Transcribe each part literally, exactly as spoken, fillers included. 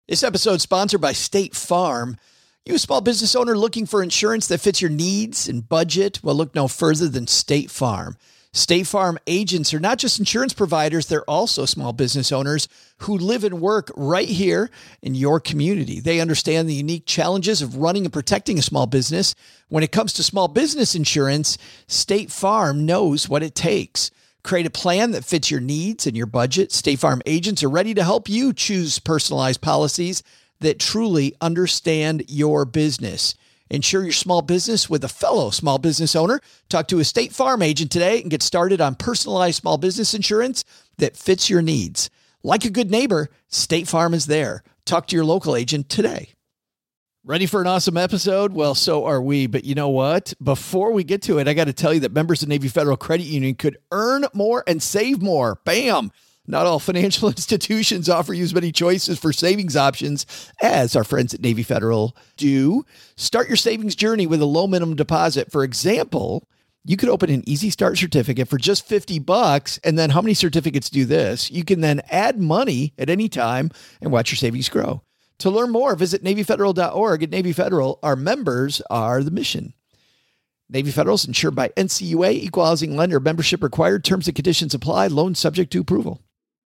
This episode is sponsored by State Farm. You a small business owner looking for insurance that fits your needs and budget? Well, look no further than State Farm. State Farm agents are not just insurance providers, they're also small business owners who live and work right here in your community. They understand the unique challenges of running and protecting a small business. When it comes to small business insurance, State Farm knows what it takes. Create a plan that fits your needs and your budget. State Farm agents are ready to help you choose personalized policies that truly understand your business. Insure your small business with a fellow small business owner. Talk to a State Farm agent today and get started on personalized small business insurance that fits your needs. Like a good neighbor, State Farm is there. Talk to your local agent today. Ready for an awesome episode? Well, so are we. But you know what? Before we get to it, I got to tell you that members of Navy Federal Credit Union could earn more and save more. Bam! Not all financial institutions offer you as many choices for savings options as our friends at Navy Federal do. Start your savings journey with a low minimum deposit. For example, you could open an Easy Start certificate for just fifty bucks. And then how many certificates do this? You can then add money at any time and watch your savings grow. To learn more, visit Navy Federal dot org. At Navy Federal, our members are the mission. Navy Federal is insured by N C U A, Equal Housing Lender. Membership required. Terms and conditions apply. Loan subject to approval.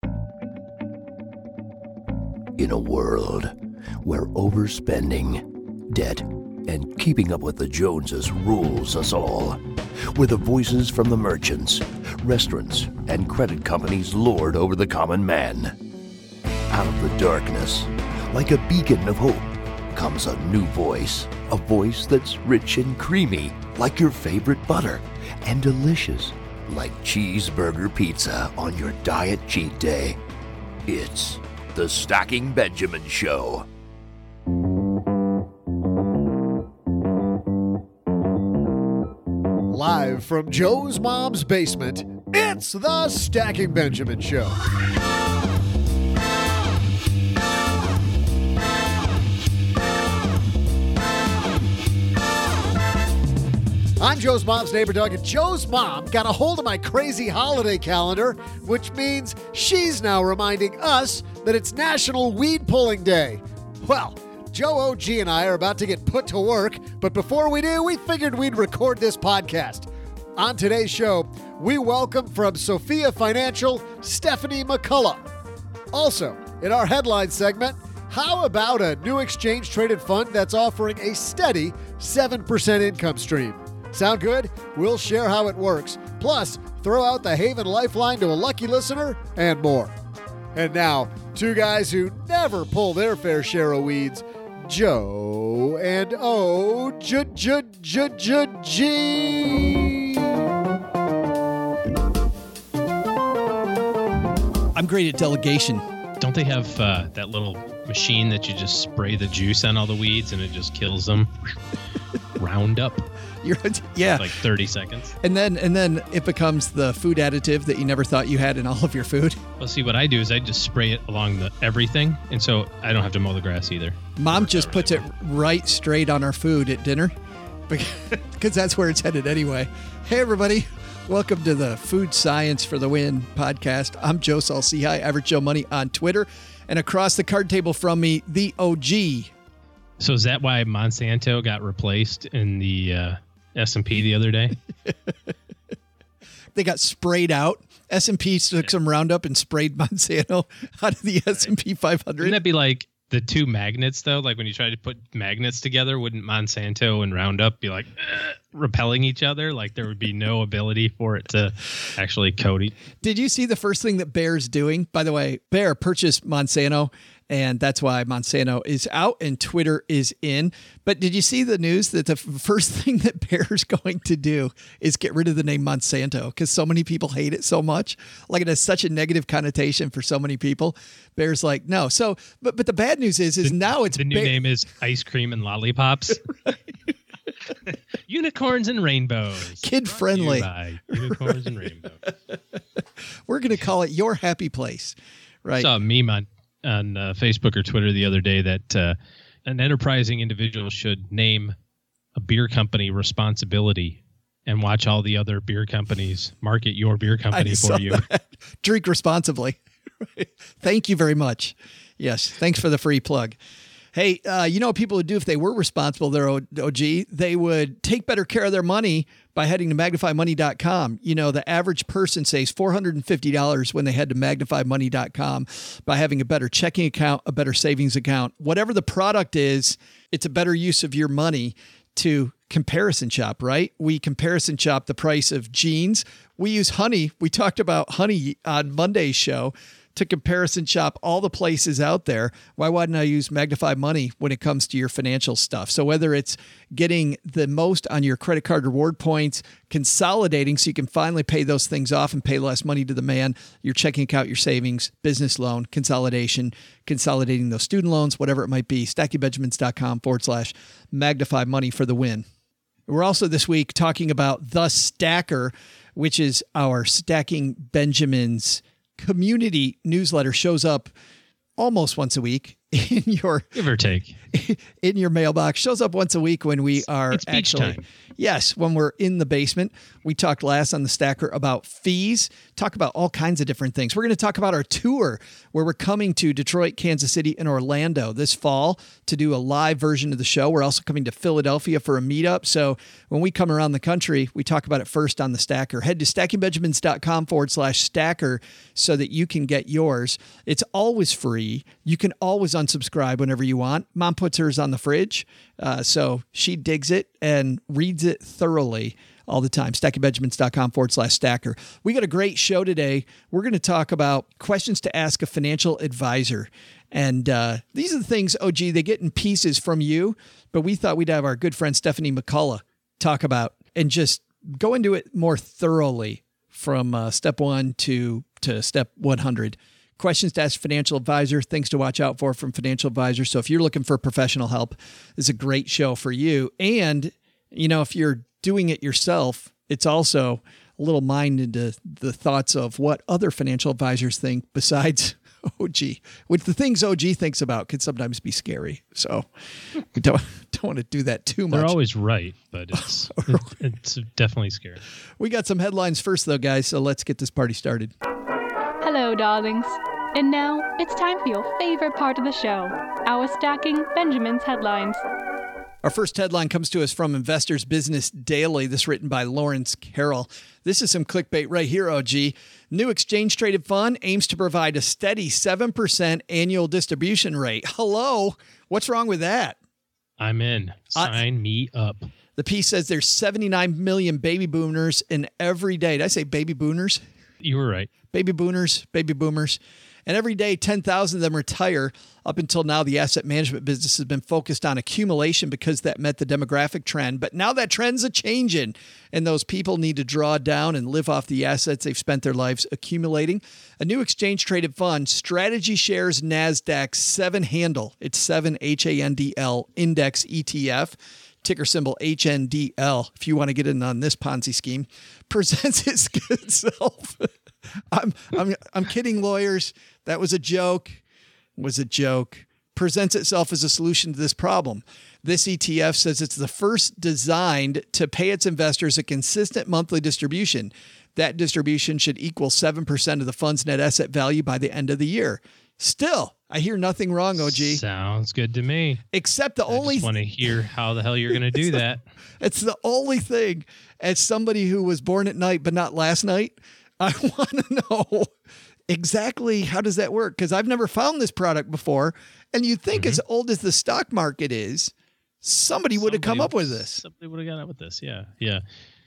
In a world where overspending, debt, and keeping up with the Joneses rules us all, where the voices from the merchants, restaurants, and credit companies lord over the common man, out of the darkness, like a beacon of hope, comes a new voice, a voice that's rich and creamy, like your favorite butter, and delicious, like cheeseburger pizza on your diet cheat day. It's the Stacking Benjamin Show. Live from Joe's mom's basement, it's the Stacking Benjamin Show. I'm Joe's mom's neighbor, Doug, and Joe's mom got a hold of my crazy holiday calendar, which means she's now reminding us that it's National Weed Pulling Day. Well, Joe O G and I are about to get put to work, but before we do, we figured we'd record this podcast. On today's show, we welcome from Sophia Financial, Stephanie McCullough. Also, in our headline segment, how about a new exchange-traded fund that's offering a steady seven percent income stream? Sound good? We'll share how it works. Plus, throw out the Haven Lifeline to a lucky listener and more. And now, two guys who never pull their fair share of weeds, Joe and O J J J J G. I'm great at delegation. Don't they have uh, that little machine that you just spray the juice on all the weeds and it just kills them? Roundup. You're, yeah. Like thirty seconds. And then and then it becomes the food additive that you never thought you had in all of your food. Well, see, what I do is I just spray it along the everything, and so I don't have to mow the grass either. Mom just puts it right straight on our food at dinner because that's where it's headed anyway. Hey, everybody. Welcome to the Food Science for the Win podcast. I'm Joe Saul-Sehy, Average Joe Money on Twitter. And across the card table from me, the O G. So is that why Monsanto got replaced in the uh, S and P the other day? They got sprayed out. S and P took some Roundup and sprayed Monsanto out of the S and P five hundred. Wouldn't that be like the two magnets, though? Like when you try to put magnets together, wouldn't Monsanto and Roundup be like eh, repelling each other? Like there would be no ability for it to actually coat it. Did you see the first thing that Bayer's doing? By the way, Bayer purchased Monsanto, and that's why Monsanto is out and Twitter is in. But did you see the news that the first thing that Bayer's going to do is get rid of the name Monsanto because so many people hate it so much? Like it has such a negative connotation for so many people. Bayer's like, no. So, but but the bad news is, is the, now it's the new Bayer. Name is Ice Cream and Lollipops. Unicorns and rainbows. Kid friendly. Unicorns and rainbows. We're going to call it Your Happy Place. Right. I saw a meme on, on uh, Facebook or Twitter the other day that uh, an enterprising individual should name a beer company Responsibility and watch all the other beer companies market your beer company for you. That. Drink responsibly. Thank you very much. Yes. Thanks for the free plug. Hey, uh, you know what people would do if they were responsible there, O G? They would take better care of their money by heading to magnify money dot com. You know, the average person saves four hundred fifty dollars when they head to magnify money dot com by having a better checking account, a better savings account. Whatever the product is, it's a better use of your money to comparison shop, right? We comparison shop the price of jeans. We use Honey. We talked about Honey on Monday's show to comparison shop all the places out there. Why wouldn't I use Magnify Money when it comes to your financial stuff? So whether it's getting the most on your credit card reward points, consolidating so you can finally pay those things off and pay less money to the man, your checking account, your savings, business loan, consolidation, consolidating those student loans, whatever it might be, stacky benjamins dot com forward slash magnify money for the win. We're also this week talking about The Stacker, which is our Stacking Benjamins community newsletter. Shows up almost once a week in your give or take in your mailbox. Shows up once a week when we are it's beach actually time. Yes, when we're in the basement. We talked last on The Stacker about fees, talk about all kinds of different things. We're going to talk about our tour where we're coming to Detroit, Kansas City, and Orlando this fall to do a live version of the show. We're also coming to Philadelphia for a meetup. So when we come around the country, we talk about it first on The Stacker. Head to stacking benjamins dot com forward slash stacker so that you can get yours. It's always free. You can always unsubscribe whenever you want. Mom puts hers on the fridge, uh, so she digs it and reads it thoroughly all the time. stacking benjamins dot com forward slash stacker. We got a great show today. We're going to talk about questions to ask a financial advisor. And uh, these are the things, O G, they get in pieces from you, but we thought we'd have our good friend Stephanie McCullough talk about and just go into it more thoroughly from uh, step one to, to step one hundred. Questions to ask financial advisor, things to watch out for from financial advisors. So if you're looking for professional help, this is a great show for you. And, you know, if you're doing it yourself, it's also a little mind into the thoughts of what other financial advisors think besides O G, which the things O G thinks about can sometimes be scary. So we don't, don't want to do that too much. They're always right, but it's, it, it's definitely scary. We got some headlines first, though, guys. So let's get this party started. Hello, darlings. And now it's time for your favorite part of the show, our Stacking Benjamins headlines. Our first headline comes to us from Investors Business Daily. This written by Lawrence Carroll. This is some clickbait right here, O G. New exchange-traded fund aims to provide a steady seven percent annual distribution rate. Hello? What's wrong with that? I'm in. Sign uh, me up. The piece says there's seventy-nine million baby boomers in every day. Did I say baby boomers? You were right. Baby boomers, baby boomers. And every day, ten thousand of them retire. Up until now, the asset management business has been focused on accumulation because that met the demographic trend. But now that trend's a changing, and those people need to draw down and live off the assets they've spent their lives accumulating. A new exchange-traded fund, Strategy Shares NASDAQ seven handle. It's seven H A N D L index E T F. Ticker symbol H N D L, if you want to get in on this Ponzi scheme, presents its good self. I'm I'm I'm kidding, lawyers. That was a joke. Was a joke. Presents itself as a solution to this problem. This E T F says it's the first designed to pay its investors a consistent monthly distribution. That distribution should equal seven percent of the fund's net asset value by the end of the year. Still, I hear nothing wrong, O G. Sounds good to me. Except the I only... I just want to hear how the hell you're going to do that. It's the only thing, as somebody who was born at night but not last night, I want to know exactly how does that work? Because I've never found this product before. And you think mm-hmm. as old as the stock market is, somebody would have come up with this. Somebody would have got up with this. Yeah. Yeah.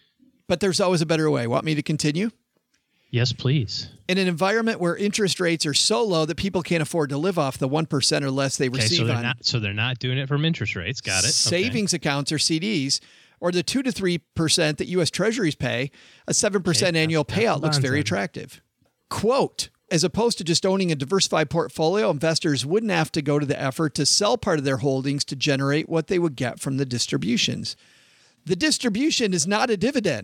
But there's always a better way. Want me to continue? Yes, please. In an environment where interest rates are so low that people can't afford to live off the one percent or less they okay, receive so they're on not, so they're not doing it from interest rates. Got it. Savings okay. accounts or C Ds, or the two to three percent that U S Treasuries pay, a seven percent okay, annual payout looks very attractive. Quote, as opposed to just owning a diversified portfolio, investors wouldn't have to go to the effort to sell part of their holdings to generate what they would get from the distributions. The distribution is not a dividend.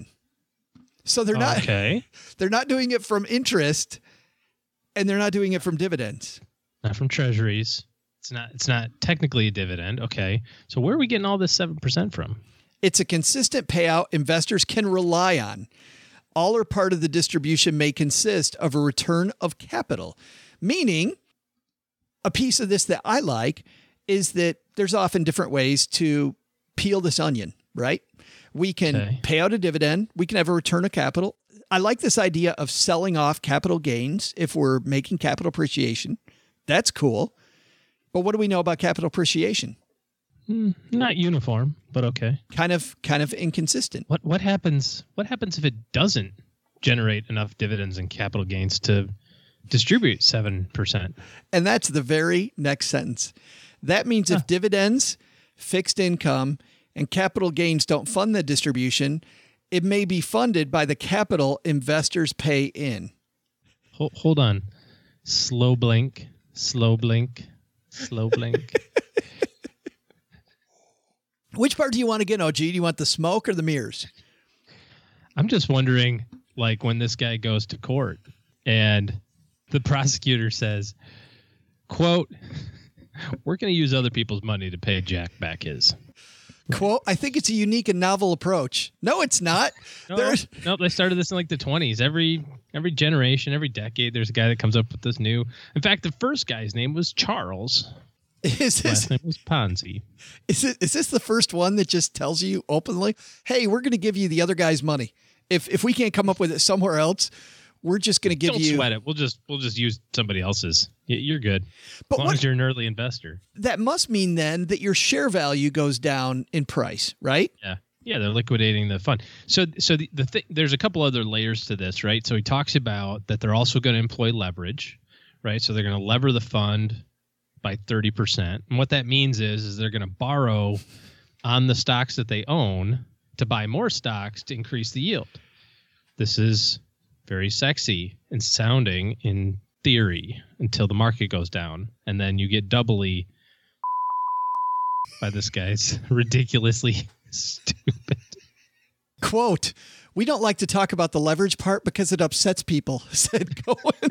So they're not okay. They're not doing it from interest, and they're not doing it from dividends. Not from treasuries. It's not it's not technically a dividend. Okay. So where are we getting all this seven percent from? It's a consistent payout investors can rely on. All or part of the distribution may consist of a return of capital, meaning a piece of this that I like is that there's often different ways to peel this onion, right? We can okay. pay out a dividend. We can have a return of capital. I like this idea of selling off capital gains if we're making capital appreciation. That's cool. But what do we know about capital appreciation? Mm, not uniform, but okay. Kind of, kind of inconsistent. What what happens? What happens if it doesn't generate enough dividends and capital gains to distribute seven percent? And that's the very next sentence. That means huh. if dividends, fixed income, and capital gains don't fund the distribution, it may be funded by the capital investors pay in. Hold, hold on. Slow blink, slow blink, slow blink. Which part do you want to get, O G? Do you want the smoke or the mirrors? I'm just wondering, like, when this guy goes to court and the prosecutor says, quote, we're going to use other people's money to pay Jack back his. Quote, I think it's a unique and novel approach. No, it's not. No, There's... no, they started this in like the twenties. Every every generation, every decade, there's a guy that comes up with this new. In fact, the first guy's name was Charles. Is this, last name was Ponzi. Is it? Is this the first one that just tells you openly, hey, we're going to give you the other guy's money. If if we can't come up with it somewhere else, we're just going to give Don't you. Don't sweat it. We'll just we'll just use somebody else's. You're good. But as long what, as you're an early investor. That must mean then that your share value goes down in price, right? Yeah. Yeah, they're liquidating the fund. So so the, the thing, there's a couple other layers to this, right? So he talks about that they're also going to employ leverage, right? So they're going to lever the fund by thirty percent. And what that means is, is they're going to borrow on the stocks that they own to buy more stocks to increase the yield. This is very sexy and sounding in theory until the market goes down. And then you get doubly by this guy's ridiculously stupid. Quote, we don't like to talk about the leverage part because it upsets people, said Cohen.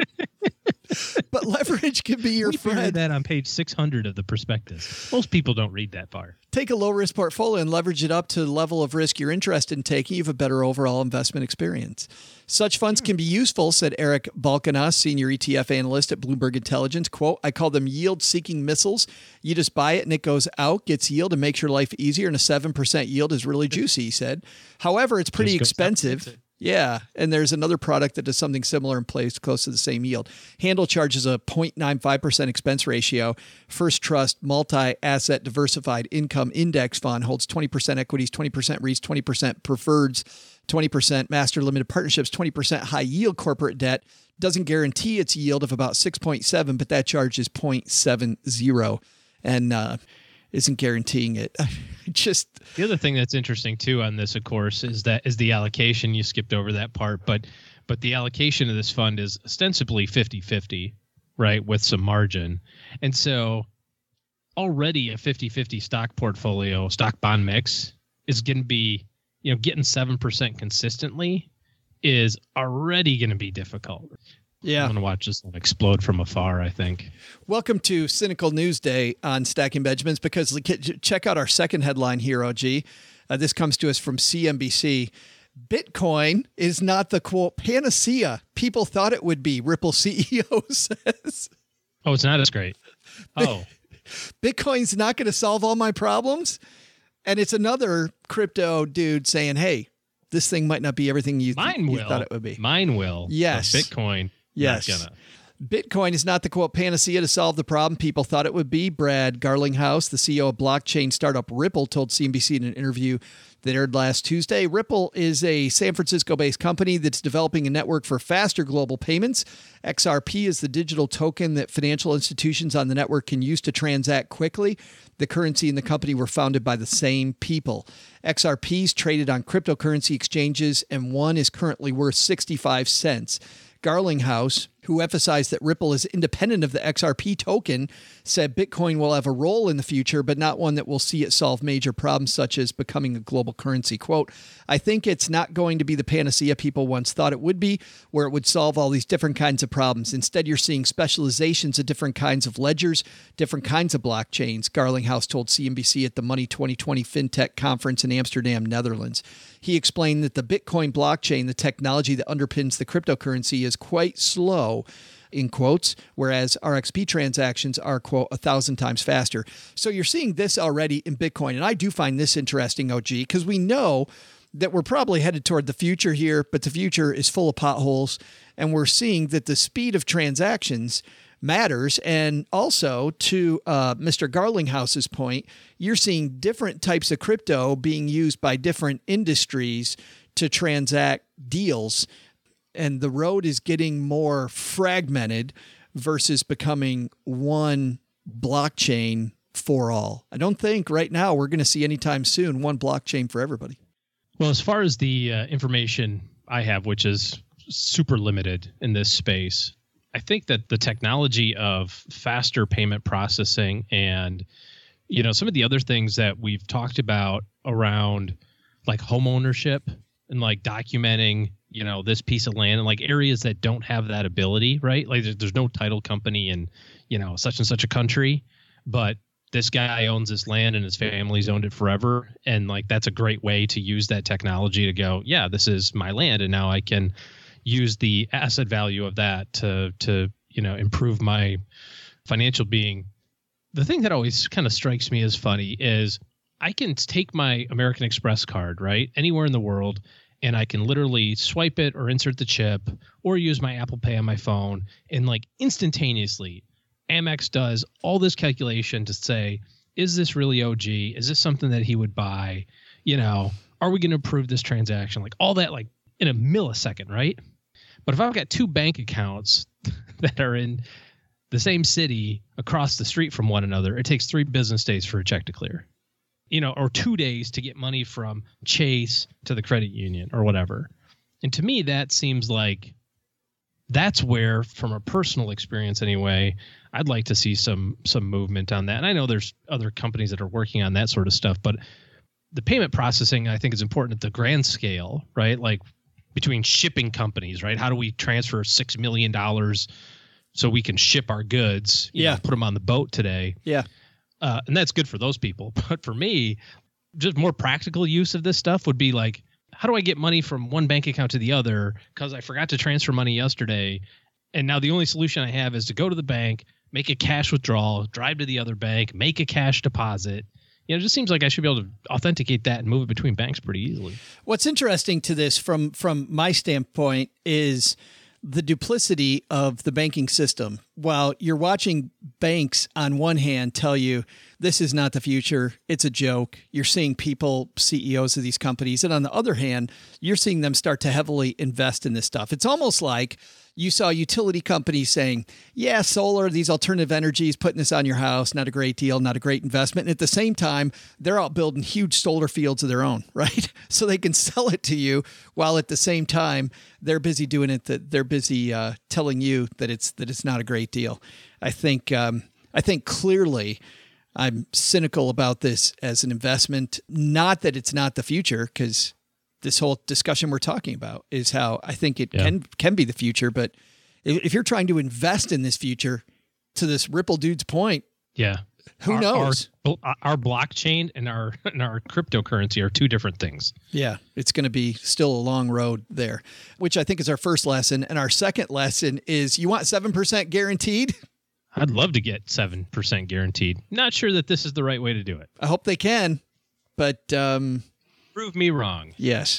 But leverage can be your we friend. We read that on page six hundred of the prospectus. Most people don't read that far. Take a low-risk portfolio and leverage it up to the level of risk you're interested in taking. You have a better overall investment experience. Such funds can be useful, said Eric Balkanas, senior E T F analyst at Bloomberg Intelligence. Quote, I call them yield-seeking missiles. You just buy it and it goes out, gets yield, and makes your life easier, and a seven percent yield is really juicy, he said. However, it's pretty expensive. Yeah, and there's another product that does something similar and plays close to the same yield. Handle charges a zero point nine five percent expense ratio. First Trust Multi-Asset Diversified Income Index Fund holds twenty percent equities, twenty percent REITs, twenty percent preferreds, twenty percent master limited partnerships, twenty percent high yield corporate debt. Doesn't guarantee its yield of about six point seven, but that charge is zero point seven zero and uh, isn't guaranteeing it. Just the other thing that's interesting too on this, of course, is that is the allocation. You skipped over that part, but but the allocation of this fund is ostensibly fifty-fifty, right, with some margin. And so already a fifty-fifty stock portfolio, stock bond mix is going to be, you know, getting seven percent consistently is already going to be difficult. Yeah. I'm going to watch this one explode from afar, I think. Welcome to Cynical News Day on Stacking Benjamins, because check out our second headline here, O G. Uh, this comes to us from C N B C. Bitcoin is not the, quote, panacea people thought it would be, Ripple C E O says. Oh, it's not as great. Oh. Bitcoin's not going to solve all my problems? And it's another crypto dude saying, hey, this thing might not be everything you, th- Mine you will. thought it would be. Mine will. Yes. But Bitcoin. Yes. Not gonna. Bitcoin is not the, quote, panacea to solve the problem people thought it would be. Brad Garlinghouse, the C E O of blockchain startup Ripple, told C N B C in an interview that aired last Tuesday. Ripple is a San Francisco-based company that's developing a network for faster global payments. X R P is the digital token that financial institutions on the network can use to transact quickly. The currency and the company were founded by the same people. X R P is traded on cryptocurrency exchanges, and one is currently worth sixty-five cents. Garlinghouse, who emphasized that Ripple is independent of the X R P token, said Bitcoin will have a role in the future, but not one that will see it solve major problems such as becoming a global currency. Quote, I think it's not going to be the panacea people once thought it would be, where it would solve all these different kinds of problems. Instead, you're seeing specializations of different kinds of ledgers, different kinds of blockchains, Garlinghouse told C N B C at the Money twenty twenty FinTech conference in Amsterdam, Netherlands. He explained that the Bitcoin blockchain, the technology that underpins the cryptocurrency, is quite slow in quotes, whereas R X P transactions are, quote, a thousand times faster. So you're seeing this already in Bitcoin. And I do find this interesting, O G, because we know that we're probably headed toward the future here, but the future is full of potholes. And we're seeing that the speed of transactions matters. And also, to uh, Mister Garlinghouse's point, you're seeing different types of crypto being used by different industries to transact deals. And the road is getting more fragmented versus becoming one blockchain for all. I don't think right now we're going to see anytime soon one blockchain for everybody. Well, as far as the uh, information I have, which is super limited in this space, I think that the technology of faster payment processing and, you know, some of the other things that we've talked about around like home ownership and like documenting, you know, this piece of land and like areas that don't have that ability, right? Like there's, there's no title company in, you know, such and such a country, but this guy owns this land and his family's owned it forever. And like, that's a great way to use that technology to go, yeah, this is my land. And now I can use the asset value of that to, to, you know, improve my financial being. The thing that always kind of strikes me as funny is I can take my American Express card, right, anywhere in the world, and I can literally swipe it or insert the chip or use my Apple Pay on my phone, and like instantaneously Amex does all this calculation to say, is this really O G? Is this something that he would buy? You know, are we going to approve this transaction? Like all that, like in a millisecond, right? But if I've got two bank accounts that are in the same city across the street from one another, it takes three business days for a check to clear, you know, or two days to get money from Chase to the credit union or whatever. And to me, that seems like that's where, from a personal experience anyway, I'd like to see some some movement on that. And I know there's other companies that are working on that sort of stuff, but the payment processing, I think, is important at the grand scale, right? Like between shipping companies, right? How do we transfer six million dollars so we can ship our goods, you yeah. know, put them on the boat today? Yeah. Uh, and that's good for those people. But for me, just more practical use of this stuff would be like, how do I get money from one bank account to the other because I forgot to transfer money yesterday? And now the only solution I have is to go to the bank, make a cash withdrawal, drive to the other bank, make a cash deposit. You know, it just seems like I should be able to authenticate that and move it between banks pretty easily. What's interesting to this from, from my standpoint is the duplicity of the banking system. While you're watching banks on one hand tell you this is not the future, it's a joke. You're seeing people, C E Os of these companies. And on the other hand, you're seeing them start to heavily invest in this stuff. It's almost like you saw utility companies saying, yeah, solar, these alternative energies, putting this on your house, not a great deal, not a great investment. And at the same time, they're out building huge solar fields of their own, right? So they can sell it to you while at the same time, they're busy doing it, that they're busy uh, telling you that it's that it's not a great deal. I think um, I think clearly I'm cynical about this as an investment. Not that it's not the future, because this whole discussion we're talking about is how I think it yeah. can can be the future. But if you're trying to invest in this future, to this Ripple dude's point, yeah, who our, knows? Our, our blockchain and our and our cryptocurrency are two different things. Yeah, it's going to be still a long road there, which I think is our first lesson. And our second lesson is, you want seven percent guaranteed? I'd love to get seven percent guaranteed. Not sure that this is the right way to do it. I hope they can, but um, prove me wrong. Yes.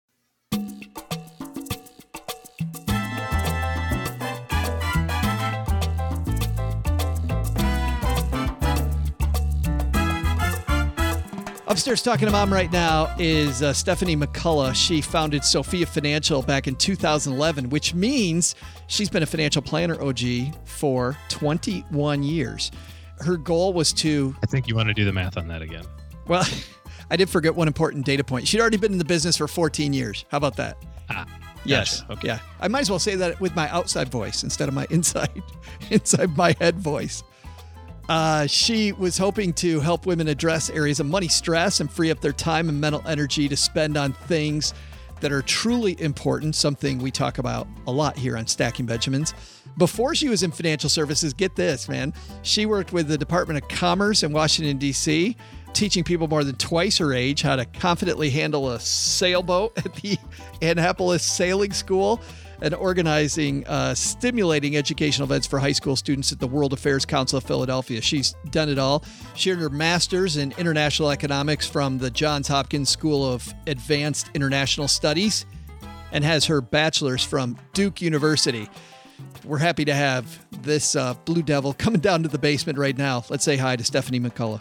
Upstairs talking to Mom right now is uh, Stephanie McCullough. She founded Sophia Financial back in two thousand eleven, which means she's been a financial planner, O G, for twenty-one years. Her goal was to... I think you want to do the math on that again. Well, I did forget one important data point. She'd already been in the business for fourteen years. How about that? Ah, yes. Gotcha. Okay. Yeah. I might as well say that with my outside voice instead of my inside, inside my head voice. Uh, she was hoping to help women address areas of money stress and free up their time and mental energy to spend on things that are truly important, something we talk about a lot here on Stacking Benjamins. Before she was in financial services, get this, man, she worked with the Department of Commerce in Washington, D C, teaching people more than twice her age how to confidently handle a sailboat at the Annapolis Sailing School. and organizing uh, stimulating educational events for high school students at the World Affairs Council of Philadelphia. She's done it all. She earned her master's in international economics from the Johns Hopkins School of Advanced International Studies and has her bachelor's from Duke University. We're happy to have this uh, Blue Devil coming down to the basement right now. Let's say hi to Stephanie McCullough.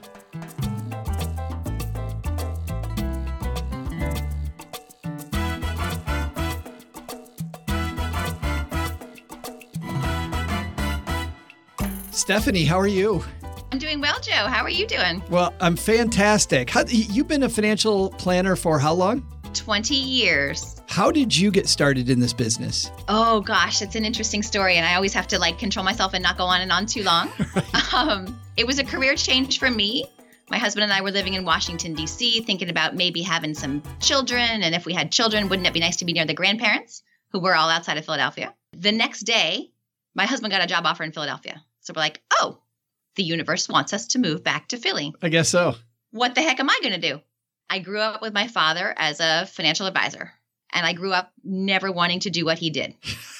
Stephanie, how are you? I'm doing well, Joe. How are you doing? Well, I'm fantastic. How, you've been a financial planner for how long? twenty years. How did you get started in this business? Oh, gosh, it's an interesting story. And I always have to like control myself and not go on and on too long. Right. Um, it was a career change for me. My husband and I were living in Washington, D C, thinking about maybe having some children. And if we had children, wouldn't it be nice to be near the grandparents who were all outside of Philadelphia? The next day, my husband got a job offer in Philadelphia. So we're like, oh, the universe wants us to move back to Philly. I guess so. What the heck am I going to do? I grew up with my father as a financial advisor, and I grew up never wanting to do what he did.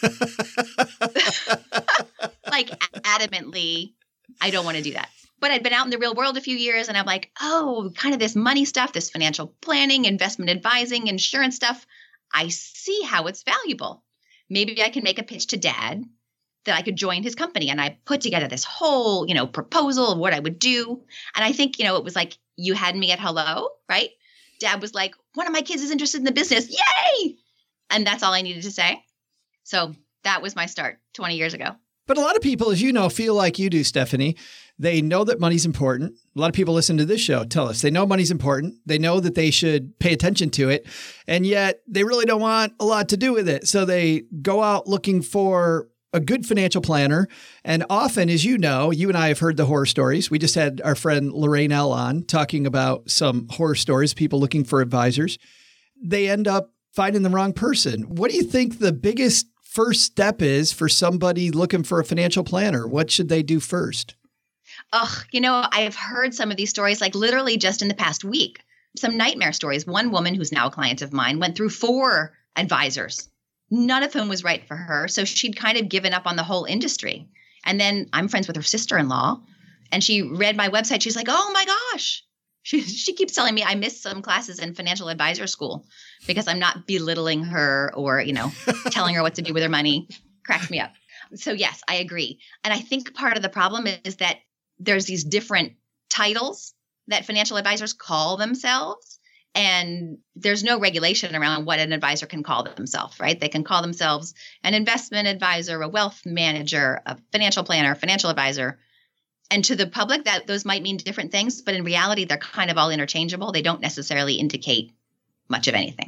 Like adamantly, I don't want to do that. But I'd been out in the real world a few years, and I'm like, oh, kind of this money stuff, this financial planning, investment advising, insurance stuff. I see how it's valuable. Maybe I can make a pitch to Dad that I could join his company. And I put together this whole, you know, proposal of what I would do. And I think, you know, it was like, you had me at hello, right? Dad was like, one of my kids is interested in the business. Yay! And that's all I needed to say. So that was my start twenty years ago. But a lot of people, as you know, feel like you do, Stephanie. They know that money's important. A lot of people listen to this show tell us they know money's important. They know that they should pay attention to it. And yet they really don't want a lot to do with it. So they go out looking for a good financial planner. And often, as you know, you and I have heard the horror stories. We just had our friend Lorraine L. on talking about some horror stories, people looking for advisors. They end up finding the wrong person. What do you think the biggest first step is for somebody looking for a financial planner? What should they do first? Ugh, you know, I've heard some of these stories, like literally just in the past week, some nightmare stories. One woman who's now a client of mine went through four advisors. None of whom was right for her. So she'd kind of given up on the whole industry. And then I'm friends with her sister-in-law, and she read my website. She's like, oh my gosh. She, she keeps telling me I missed some classes in financial advisor school because I'm not belittling her or, you know, telling her what to do with her money. Cracks me up. So yes, I agree. And I think part of the problem is that there's these different titles that financial advisors call themselves. And there's no regulation around what an advisor can call themselves, right? They can call themselves an investment advisor, a wealth manager, a financial planner, financial advisor. And to the public, that those might mean different things, but in reality, they're kind of all interchangeable. They don't necessarily indicate much of anything.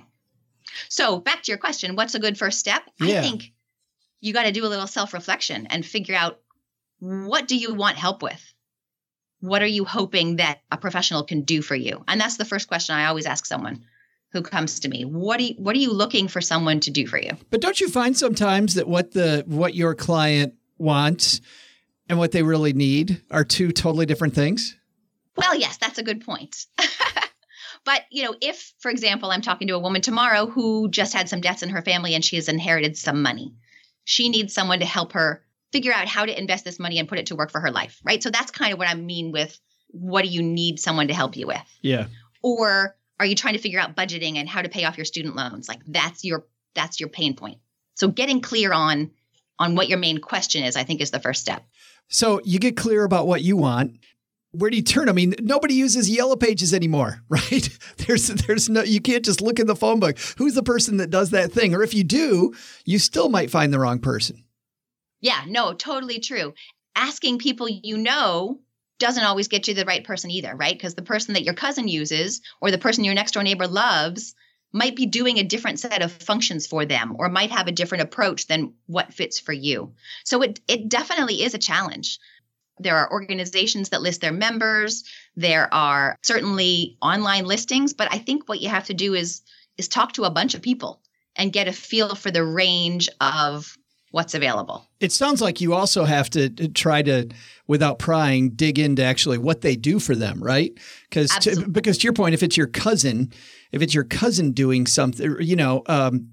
So back to your question, what's a good first step? Yeah. I think you got to do a little self-reflection and figure out, what do you want help with? What are you hoping that a professional can do for you? And that's the first question I always ask someone who comes to me. What are you, what are you looking for someone to do for you? But don't you find sometimes that what the what your client wants and what they really need are two totally different things? Well, yes, that's a good point. But, you know, if, for example, I'm talking to a woman tomorrow who just had some debts in her family and she has inherited some money, she needs someone to help her figure out how to invest this money and put it to work for her life, right? So that's kind of what I mean with, what do you need someone to help you with? Yeah. Or are you trying to figure out budgeting and how to pay off your student loans? Like that's your that's your pain point. So getting clear on on what your main question is, I think, is the first step. So you get clear about what you want. Where do you turn? I mean, nobody uses Yellow Pages anymore, right? There's there's no, you can't just look in the phone book. Who's the person that does that thing? Or if you do, you still might find the wrong person. Yeah, no, totally true. Asking people you know doesn't always get you the right person either, right? Because the person that your cousin uses or the person your next door neighbor loves might be doing a different set of functions for them or might have a different approach than what fits for you. So it it definitely is a challenge. There are organizations that list their members. There are certainly online listings, but I think what you have to do is is talk to a bunch of people and get a feel for the range of what's available. It sounds like you also have to try to, without prying, dig into actually what they do for them, right? Because to, because to your point, if it's your cousin, if it's your cousin doing something, you know, um,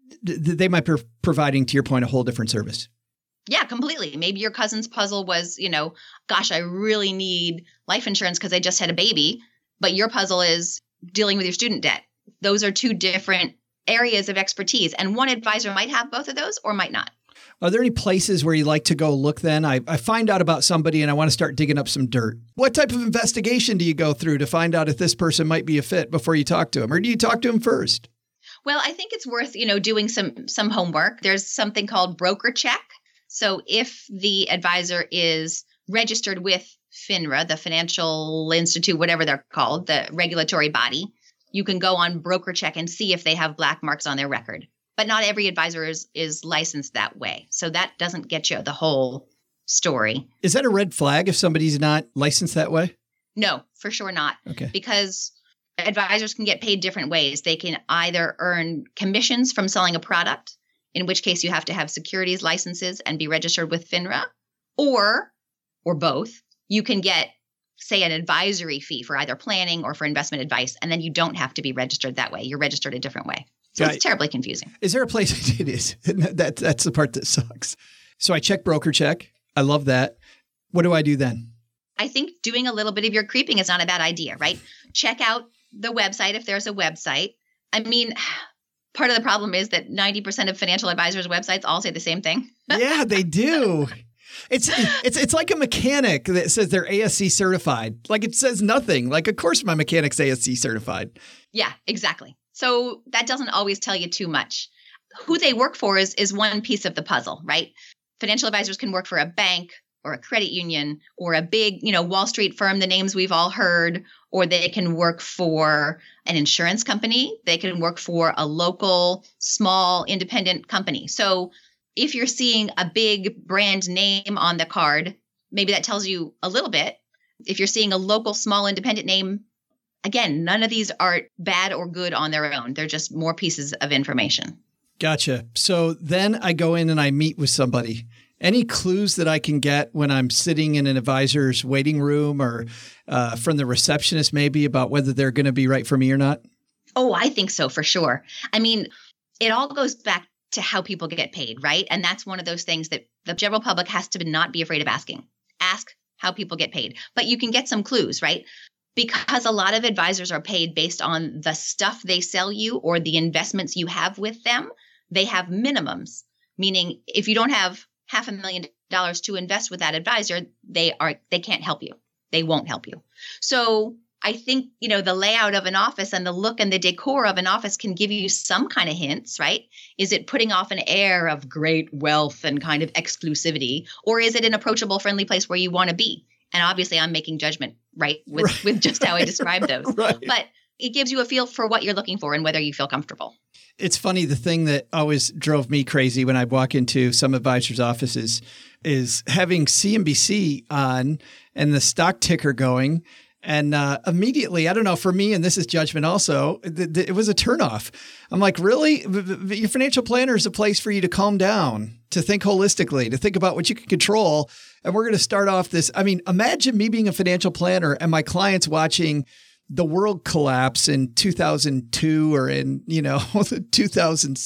they might be providing, to your point, a whole different service. Yeah, completely. Maybe your cousin's puzzle was, you know, gosh, I really need life insurance because I just had a baby. But your puzzle is dealing with your student debt. Those are two different areas of expertise. And one advisor might have both of those or might not. Are there any places where you like to go look then? I, I find out about somebody and I want to start digging up some dirt. What type of investigation do you go through to find out if this person might be a fit before you talk to them? Or do you talk to them first? Well, I think it's worth, you know, doing some some homework. There's something called broker check. So if the advisor is registered with FINRA, the Financial Institute, whatever they're called, the regulatory body, you can go on broker check and see if they have black marks on their record. But not every advisor is, is licensed that way. So that doesn't get you the whole story. Is that a red flag if somebody's not licensed that way? No, for sure not. Okay. Because advisors can get paid different ways. They can either earn commissions from selling a product, in which case you have to have securities licenses and be registered with FINRA, or, or both. You can get, say, an advisory fee for either planning or for investment advice, and then you don't have to be registered that way. You're registered a different way. So it's terribly confusing. Is there a place? It is. That, that's the part that sucks. So I check broker check. I love that. What do I do then? I think doing a little bit of your creeping is not a bad idea, right? Check out the website if there's a website. I mean, part of the problem is that ninety percent of financial advisors' websites all say the same thing. Yeah, they do. It's it's it's like a mechanic that says they're A S C certified. Like it says nothing. Like, of course my mechanic's A S C certified. Yeah, exactly. So that doesn't always tell you too much. Who they work for is is one piece of the puzzle, right? Financial advisors can work for a bank or a credit union or a big, you know, Wall Street firm, the names we've all heard, or they can work for an insurance company. They can work for a local, small, independent company. So if you're seeing a big brand name on the card, maybe that tells you a little bit. If you're seeing a local, small, independent name, again, none of these are bad or good on their own. They're just more pieces of information. Gotcha. So then I go in and I meet with somebody. Any clues that I can get when I'm sitting in an advisor's waiting room or uh, from the receptionist maybe about whether they're going to be right for me or not? Oh, I think so for sure. I mean, it all goes back to how people get paid, right? And that's one of those things that the general public has to not be afraid of asking. Ask how people get paid. But you can get some clues, right? Because a lot of advisors are paid based on the stuff they sell you or the investments you have with them. They have minimums, meaning if you don't have half a million dollars to invest with that advisor, they are they can't help you. They won't help you. So I think, you know, the layout of an office and the look and the decor of an office can give you some kind of hints, right? Is it putting off an air of great wealth and kind of exclusivity, or is it an approachable, friendly place where you want to be? And obviously I'm making judgment, right, with, right. with just how I describe those. Right. But it gives you a feel for what you're looking for and whether you feel comfortable. It's funny, the thing that always drove me crazy when I'd walk into some advisors' offices is having C N B C on and the stock ticker going. And uh, immediately, I don't know, for me, and this is judgment also, th- th- it was a turnoff. I'm like, really? Your financial planner is a place for you to calm down, to think holistically, to think about what you can control. And we're going to start off this. I mean, imagine me being a financial planner and my clients watching the world collapse in two thousand two or in, you know, two thousand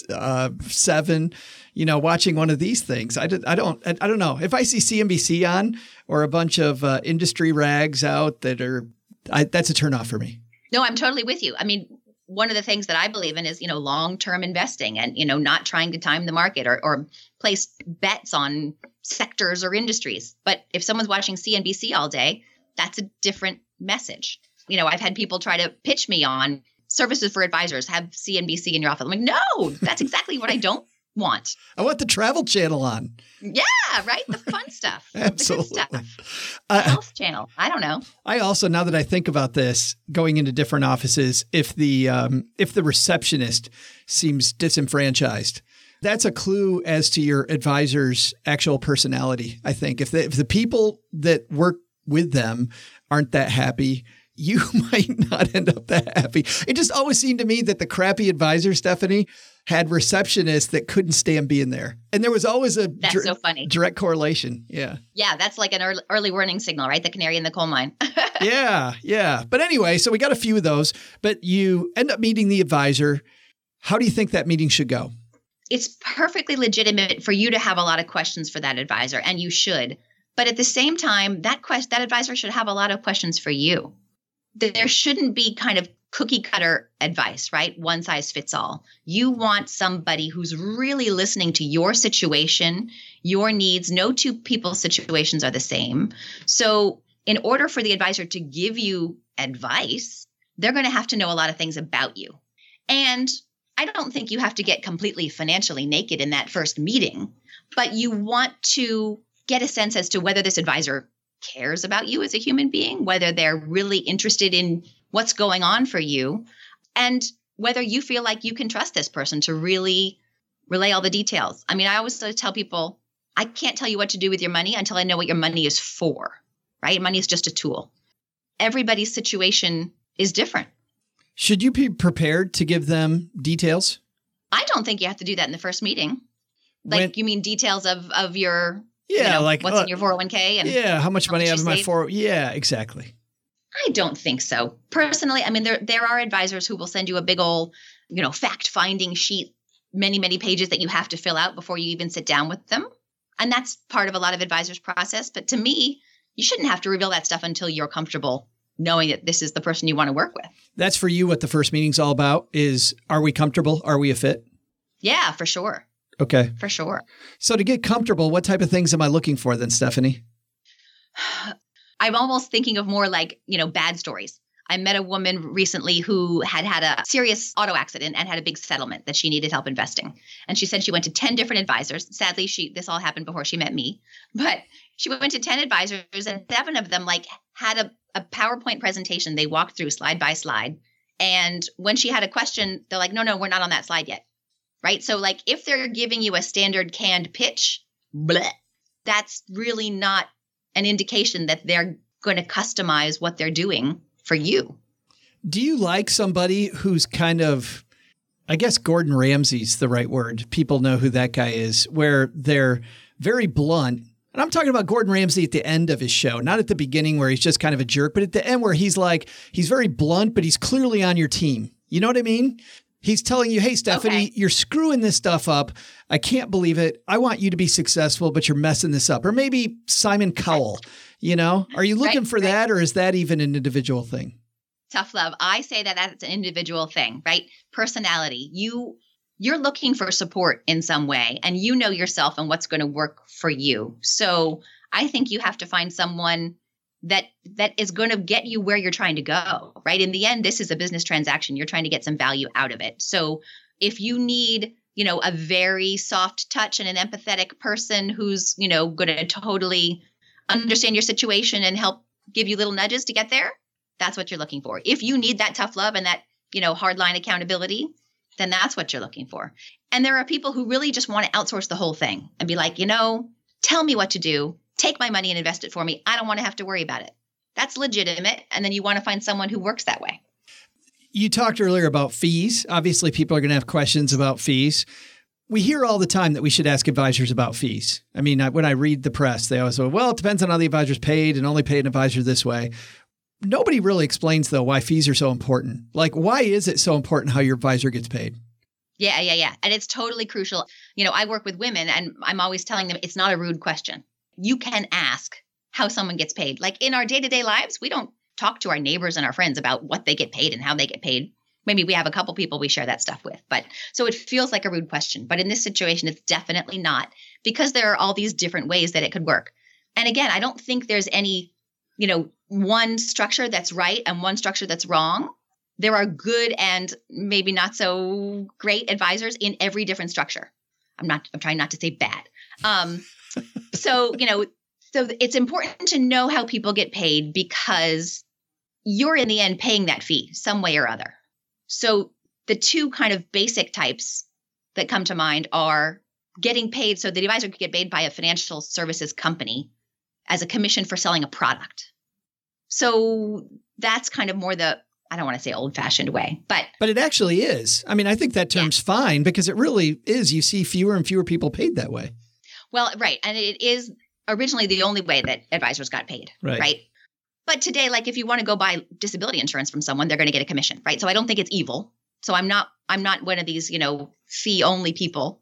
seven, you know, watching one of these things. I, did, I don't, I, I don't know. If I see C N B C on or a bunch of uh, industry rags out that are, I, that's a turnoff for me. No, I'm totally with you. I mean, one of the things that I believe in is, you know, long-term investing and, you know, not trying to time the market or, or place bets on sectors or industries. But if someone's watching C N B C all day, that's a different message. You know, I've had people try to pitch me on services for advisors, have C N B C in your office. I'm like, no, that's exactly what I don't want. I want the Travel Channel on. Yeah, right? The fun stuff. Absolutely. The good stuff. Uh, Health Channel. I don't know. I also, now that I think about this, going into different offices, if the um, if the receptionist seems disenfranchised, that's a clue as to your advisor's actual personality, I think. If the, if the people that work with them aren't that happy, you might not end up that happy. It just always seemed to me that the crappy advisor, Stephanie, had receptionists that couldn't stand being there. And there was always a that's dir- so funny. direct correlation. Yeah. Yeah, that's like an early, early warning signal, right? The canary in the coal mine. yeah, yeah. But anyway, so we got a few of those, but you end up meeting the advisor. How do you think that meeting should go? it's perfectly legitimate for you to have a lot of questions for that advisor, and you should. But at the same time, that quest, that advisor should have a lot of questions for you. There shouldn't be kind of cookie cutter advice, right? One size fits all. You want somebody who's really listening to your situation, your needs. No two people's situations are the same. So in order for the advisor to give you advice, they're going to have to know a lot of things about you. And I don't think you have to get completely financially naked in that first meeting, but you want to get a sense as to whether this advisor cares about you as a human being, whether they're really interested in what's going on for you, and whether you feel like you can trust this person to really relay all the details. I mean, I always tell people, I can't tell you what to do with your money until I know what your money is for, right? Money is just a tool. Everybody's situation is different. Should you be prepared to give them details? I don't think you have to do that in the first meeting. Like, when, you mean details of, of your, yeah, you know, like what's uh, in your four oh one k? And yeah, how much how money much I have in my saved? four oh one k? Yeah, exactly. I don't think so. Personally, I mean, there there are advisors who will send you a big old, you know, fact-finding sheet, many, many pages that you have to fill out before you even sit down with them. And that's part of a lot of advisors' process. But to me, you shouldn't have to reveal that stuff until you're comfortable knowing that this is the person you want to work with. That's for you what the first meeting's all about is, are we comfortable? Are we a fit? Yeah, for sure. Okay. For sure. So to get comfortable, what type of things am I looking for then, Stephanie? I'm almost thinking of more like, you know, bad stories. I met a woman recently who had had a serious auto accident and had a big settlement that she needed help investing. And she said she went to ten different advisors. Sadly, she this all happened before she met me. But she went to ten advisors, and seven of them like had a, a PowerPoint presentation they walked through slide by slide. And when she had a question, they're like, no, no, we're not on that slide yet. Right? So like if they're giving you a standard canned pitch, bleh, that's really not an indication that they're going to customize what they're doing for you. Do you like somebody who's kind of, I guess Gordon Ramsay's the right word. People know who that guy is, where they're very blunt. And I'm talking about Gordon Ramsay at the end of his show, not at the beginning where he's just kind of a jerk, but at the end where he's like, he's very blunt, but he's clearly on your team. You know what I mean? He's telling you, hey, Stephanie, okay, you're screwing this stuff up. I can't believe it. I want you to be successful, but you're messing this up. Or maybe Simon Cowell, you know, are you looking right, for right. that, or is that even an individual thing? Tough love. I say that that's an individual thing, right? Personality. You, you're looking for support in some way, and you know yourself and what's going to work for you. So I think you have to find someone that that is going to get you where you're trying to go, right? In the end, this is a business transaction. You're trying to get some value out of it. So if you need, you know, a very soft touch and an empathetic person who's, you know, going to totally understand your situation and help give you little nudges to get there, that's what you're looking for. If you need that tough love and that, you know, hardline accountability, then that's what you're looking for. And there are people who really just want to outsource the whole thing and be like, you know, tell me what to do. Take my money and invest it for me. I don't want to have to worry about it. That's legitimate. And then you want to find someone who works that way. You talked earlier about fees. Obviously, people are going to have questions about fees. We hear all the time that we should ask advisors about fees. I mean, when I read the press, they always say, well, it depends on how the advisor's paid and only pay an advisor this way. Nobody really explains, though, why fees are so important. Like, why is it so important how your advisor gets paid? Yeah, yeah, yeah. And it's totally crucial. You know, I work with women, and I'm always telling them it's not a rude question. You can ask how someone gets paid. Like in our day-to-day lives, we don't talk to our neighbors and our friends about what they get paid and how they get paid. Maybe we have a couple people we share that stuff with, but so it feels like a rude question. But in this situation, it's definitely not, because there are all these different ways that it could work. And again, I don't think there's any, you know, one structure that's right and one structure that's wrong. There are good and maybe not so great advisors in every different structure. I'm not, I'm trying not to say bad. Um, So, you know, so it's important to know how people get paid, because you're in the end paying that fee some way or other. So the two kind of basic types that come to mind are getting paid. So the advisor could get paid by a financial services company as a commission for selling a product. So that's kind of more the, I don't want to say old fashioned way, but. But it actually is. I mean, I think that term's yeah. fine, because it really is. You see fewer and fewer people paid that way. Well, right. And it is originally the only way that advisors got paid, right. right? But today, like if you want to go buy disability insurance from someone, they're going to get a commission, right? So I don't think it's evil. So I'm not, I'm not one of these, you know, fee only people.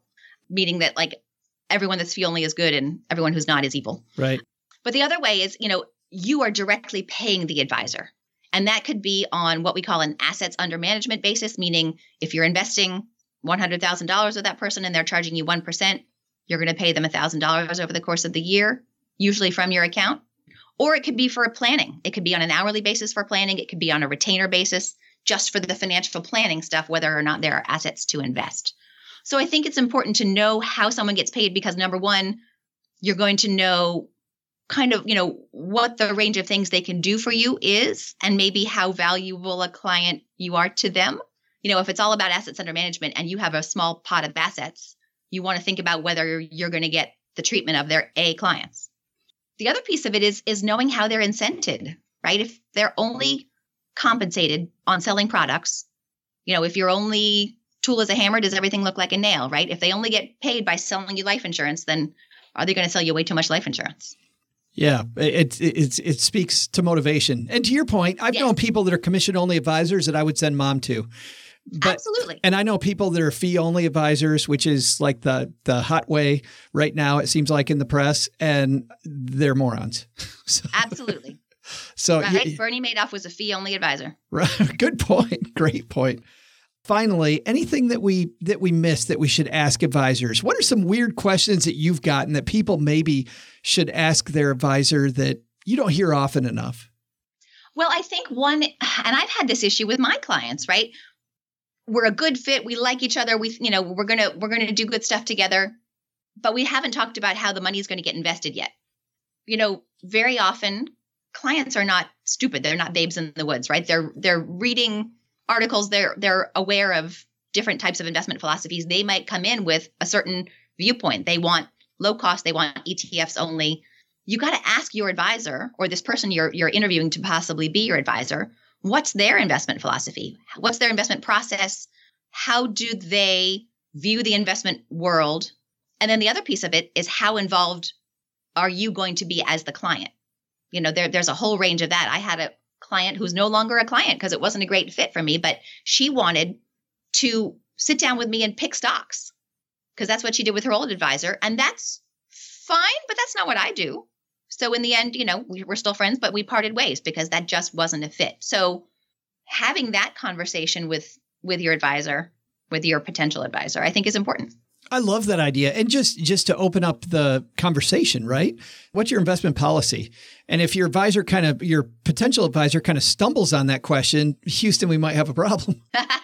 meaning that like everyone that's fee only is good and everyone who's not is evil. Right. But the other way is, you know, you are directly paying the advisor. And that could be on what we call an assets under management basis, meaning if you're investing one hundred thousand dollars with that person and they're charging you one percent, you're going to pay them one thousand dollars over the course of the year, usually from your account. Or it could be for planning. It could be on an hourly basis for planning. It could be on a retainer basis just for the financial planning stuff, whether or not there are assets to invest. So I think it's important to know how someone gets paid because, number one, you're going to know kind of, you know, what the range of things they can do for you is and maybe how valuable a client you are to them. You know, if it's all about assets under management and you have a small pot of assets, you want to think about whether you're going to get the treatment of their A clients. The other piece of it is, is knowing how they're incented, right? If they're only compensated on selling products, you know, if your only tool is a hammer, does everything look like a nail, right? If they only get paid by selling you life insurance, then are they going to sell you way too much life insurance? Yeah, it, it, it, it speaks to motivation. And to your point, I've yes. known people that are commission-only advisors that I would send mom to. But, Absolutely. And I know people that are fee-only advisors, which is like the, the hot way right now, it seems like in the press, and they're morons. so, Absolutely. So right? you, Bernie Madoff was a fee-only advisor. Right. Good point. Great point. Finally, anything that we that we missed that we should ask advisors? What are some weird questions that you've gotten that people maybe should ask their advisor that you don't hear often enough? Well, I think one, and I've had this issue with my clients, right? We're a good fit. We like each other. We, you know, we're gonna we're gonna do good stuff together, but we haven't talked about how the money is going to get invested yet. You know, very often clients are not stupid. They're not babes in the woods, right? They're they're reading articles, they're they're aware of different types of investment philosophies. They might come in with a certain viewpoint. They want low cost, they want E T Fs only. You got to ask your advisor or this person you're you're interviewing to possibly be your advisor, what's their investment philosophy? What's their investment process? How do they view the investment world? And then the other piece of it is how involved are you going to be as the client? You know, there, there's a whole range of that. I had a client who's no longer a client because it wasn't a great fit for me, but she wanted to sit down with me and pick stocks because that's what she did with her old advisor. And that's fine, but that's not what I do. So in the end, you know, we were still friends, but we parted ways because that just wasn't a fit. So having that conversation with, with your advisor, with your potential advisor, I think is important. I love that idea. And just, just to open up the conversation, right? What's your investment policy? And if your advisor kind of, your potential advisor kind of stumbles on that question, Houston, we might have a problem.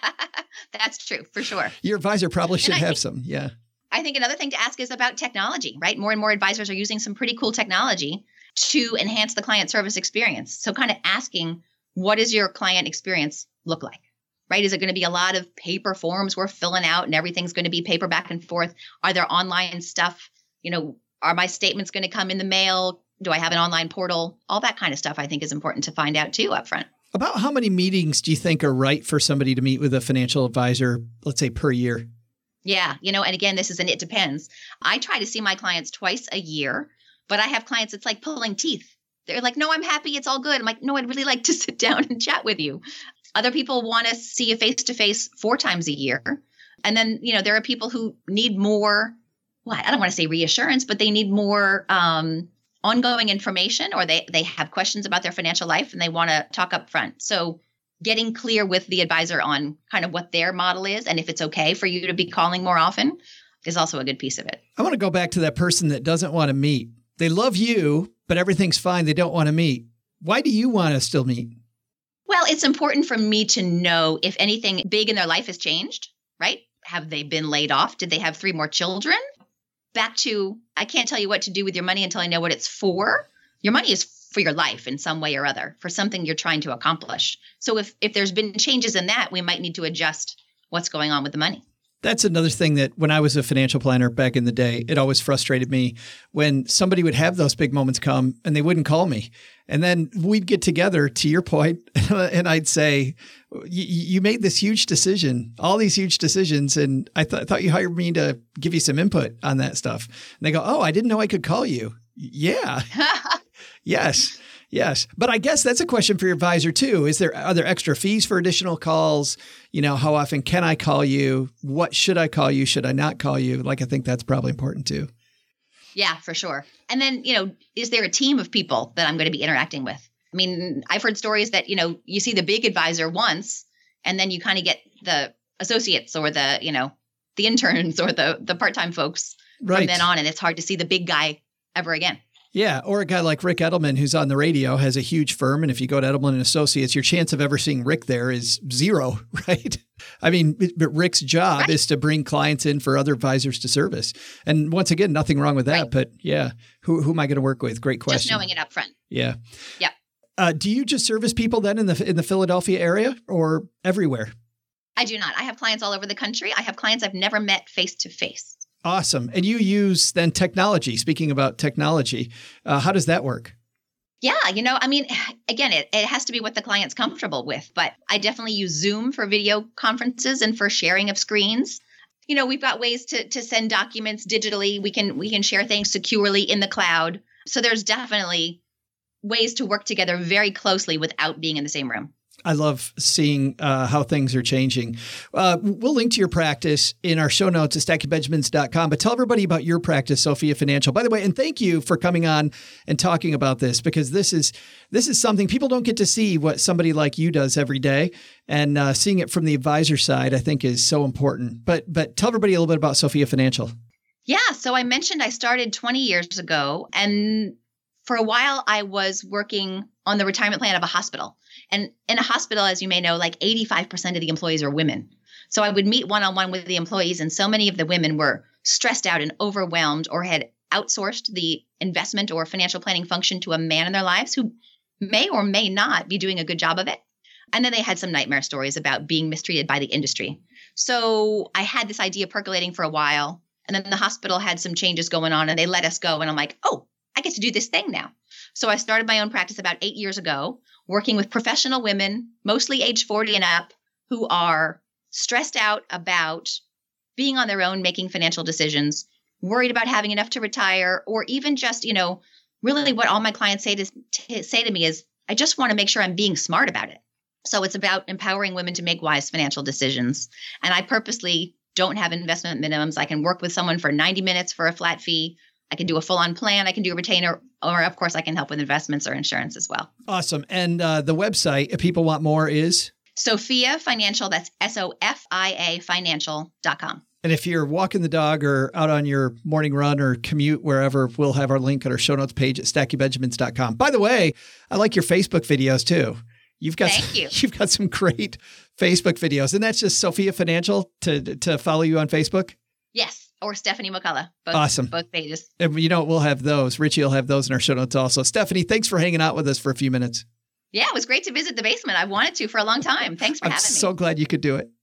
That's true, for sure. Your advisor probably should have think, some. Yeah. I think another thing to ask is about technology, right? More and more advisors are using some pretty cool technology to enhance the client service experience. So kind of asking, what does your client experience look like? Right? Is it going to be a lot of paper forms we're filling out and everything's going to be paper back and forth? Are there online stuff? You know, are my statements going to come in the mail? Do I have an online portal? All that kind of stuff I think is important to find out too up front. About how many meetings do you think are right for somebody to meet with a financial advisor, let's say per year? Yeah. You know, and again, this is an it depends. I try to see my clients twice a year, but I have clients, it's like pulling teeth. They're like, no, I'm happy. It's all good. I'm like, no, I'd really like to sit down and chat with you. Other people want to see you face-to-face four times a year. And then, you know, there are people who need more, well, I don't want to say reassurance, but they need more um, ongoing information, or they, they have questions about their financial life and they want to talk up front. So getting clear with the advisor on kind of what their model is and if it's okay for you to be calling more often is also a good piece of it. I want to go back to that person that doesn't want to meet. They love you, but everything's fine. They don't want to meet. Why do you want to still meet? Well, it's important for me to know if anything big in their life has changed, right? Have they been laid off? Did they have three more children? Back to, I can't tell you what to do with your money until I know what it's for. Your money is for your life in some way or other, for something you're trying to accomplish. So if, if there's been changes in that, we might need to adjust what's going on with the money. That's another thing that when I was a financial planner back in the day, it always frustrated me when somebody would have those big moments come and they wouldn't call me. And then we'd get together, to your point, and I'd say, you made this huge decision, all these huge decisions, and I th- thought you hired me to give you some input on that stuff. And they go, oh, I didn't know I could call you. Yeah. Yes. Yes. But I guess that's a question for your advisor too. Is there, are there extra fees for additional calls? You know, how often can I call you? What should I call you? Should I not call you? Like, I think that's probably important too. Yeah, for sure. And then, you know, is there a team of people that I'm going to be interacting with? I mean, I've heard stories that, you know, you see the big advisor once and then you kind of get the associates or the, you know, the interns or the the part-time folks right. from then on. And it's hard to see the big guy ever again. Yeah. Or a guy like Rick Edelman, who's on the radio, has a huge firm. And if you go to Edelman and Associates, your chance of ever seeing Rick there is zero, right? I mean, but Rick's job right. is to bring clients in for other advisors to service. And once again, nothing wrong with that. Right. But yeah, who, who am I going to work with? Great question. Just knowing it up front. Yeah. Yeah. Uh, do you just service people then in the in the Philadelphia area or everywhere? I do not. I have clients all over the country. I have clients I've never met face to face. Awesome. And you use then technology. Speaking about technology, uh, how does that work? Yeah, you know, I mean, again, it, it has to be what the client's comfortable with, but I definitely use Zoom for video conferences and for sharing of screens. You know, we've got ways to to send documents digitally. We can we can share things securely in the cloud. So there's definitely ways to work together very closely without being in the same room. I love seeing uh, how things are changing. Uh, we'll link to your practice in our show notes at stacking benjamins dot com, but tell everybody about your practice, Sophia Financial. By the way, and thank you for coming on and talking about this, because this is this is something people don't get to see what somebody like you does every day. And uh, seeing it from the advisor side, I think, is so important. But but tell everybody a little bit about Sophia Financial. Yeah, so I mentioned I started twenty years ago, and for a while I was working on the retirement plan of a hospital. And in a hospital, as you may know, like eighty-five percent of the employees are women. So I would meet one-on-one with the employees, and so many of the women were stressed out and overwhelmed or had outsourced the investment or financial planning function to a man in their lives who may or may not be doing a good job of it. And then they had some nightmare stories about being mistreated by the industry. So I had this idea percolating for a while, and then the hospital had some changes going on and they let us go. And I'm like, oh, I get to do this thing now. So I started my own practice about eight years ago, working with professional women, mostly age forty and up, who are stressed out about being on their own, making financial decisions, worried about having enough to retire, or even just, you know, really what all my clients say to, to say to me is, I just want to make sure I'm being smart about it. So it's about empowering women to make wise financial decisions. And I purposely don't have investment minimums. I can work with someone for ninety minutes for a flat fee. I can do a full-on plan. I can do a retainer, or of course, I can help with investments or insurance as well. Awesome. And uh, the website, if people want more, is? Sophia Financial. That's S O F I A financial dot com. And if you're walking the dog or out on your morning run or commute wherever, we'll have our link at our show notes page at stacking benjamins dot com. By the way, I like your Facebook videos too. You've got Thank some, you. You've got some great Facebook videos, and that's just Sophia Financial to to follow you on Facebook. Yes. Or Stephanie McCullough. Both, awesome. Both pages. And you know, we'll have those. Richie will have those in our show notes also. Stephanie, thanks for hanging out with us for a few minutes. Yeah, it was great to visit the basement. I've wanted to for a long time. Thanks for I'm having me. I'm so glad you could do it.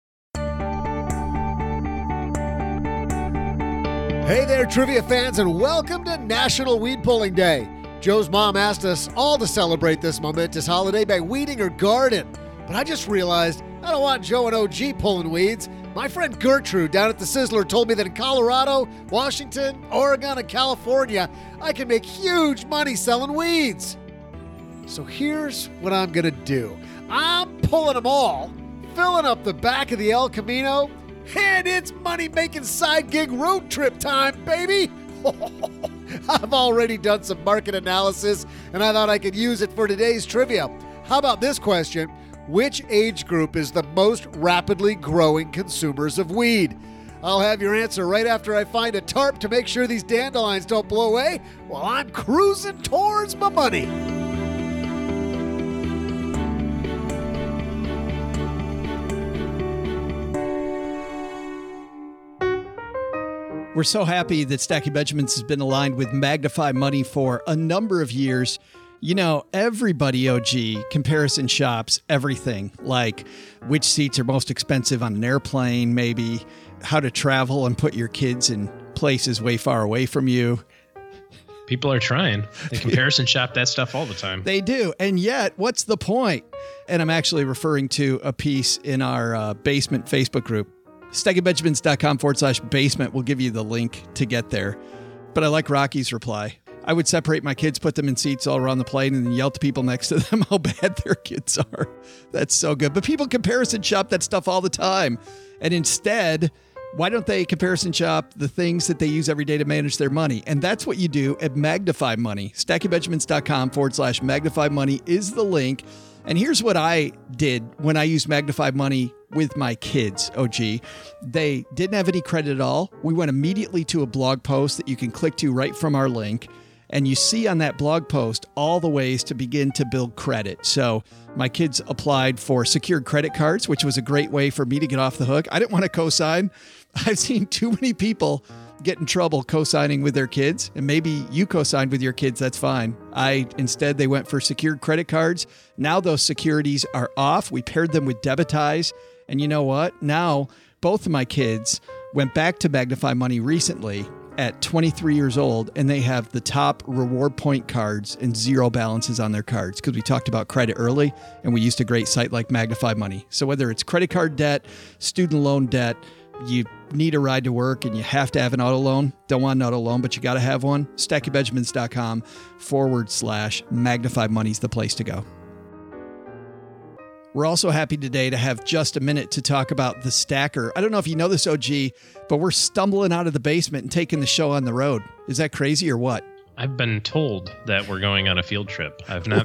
Hey there, trivia fans, and welcome to National Weed Pulling Day. Joe's mom asked us all to celebrate this momentous holiday by weeding her garden. But I just realized I don't want Joe and O G pulling weeds. My friend Gertrude down at the Sizzler told me that in Colorado, Washington, Oregon, and California, I can make huge money selling weeds. So here's what I'm going to do. I'm pulling them all, filling up the back of the El Camino, and it's money-making side gig road trip time, baby. I've already done some market analysis, and I thought I could use it for today's trivia. How about this question? Which age group is the most rapidly growing consumers of weed? I'll have your answer right after I find a tarp to make sure these dandelions don't blow away while I'm cruising towards my money. We're so happy that Stacking Benjamins has been aligned with Magnify Money for a number of years. You know, everybody, O G, comparison shops everything, like which seats are most expensive on an airplane, maybe how to travel and put your kids in places way far away from you. People are trying. They comparison shop that stuff all the time. They do. And yet, what's the point? And I'm actually referring to a piece in our uh, basement Facebook group. stacking benjamins dot com forward slash basement will give you the link to get there. But I like Rocky's reply. I would separate my kids, put them in seats all around the plane, and then yell to people next to them how bad their kids are. That's so good. But people comparison shop that stuff all the time. And instead, why don't they comparison shop the things that they use every day to manage their money? And that's what you do at Magnify Money. StackyBenjamins.com forward slash Magnify Money is the link. And here's what I did when I used Magnify Money with my kids, O G. They didn't have any credit at all. We went immediately to a blog post that you can click to right from our link. And you see on that blog post all the ways to begin to build credit. So my kids applied for secured credit cards, which was a great way for me to get off the hook. I didn't want to co-sign. I've seen too many people get in trouble co-signing with their kids. And maybe you co-signed with your kids. That's fine. I instead, they went for secured credit cards. Now those securities are off. We paired them with Debitize. And you know what? Now both of my kids went back to Magnify Money recently at twenty-three years old, and they have the top reward point cards and zero balances on their cards because we talked about credit early, and we used a great site like Magnify Money. So whether it's credit card debt, student loan debt, you need a ride to work and you have to have an auto loan, don't want an auto loan, but you got to have one, StackyBenjamins.com forward slash Magnify Money is the place to go. We're also happy today to have just a minute to talk about the Stacker. I don't know if you know this, O G, but we're stumbling out of the basement and taking the show on the road. Is that crazy or what? I've been told that we're going on a field trip. I've not.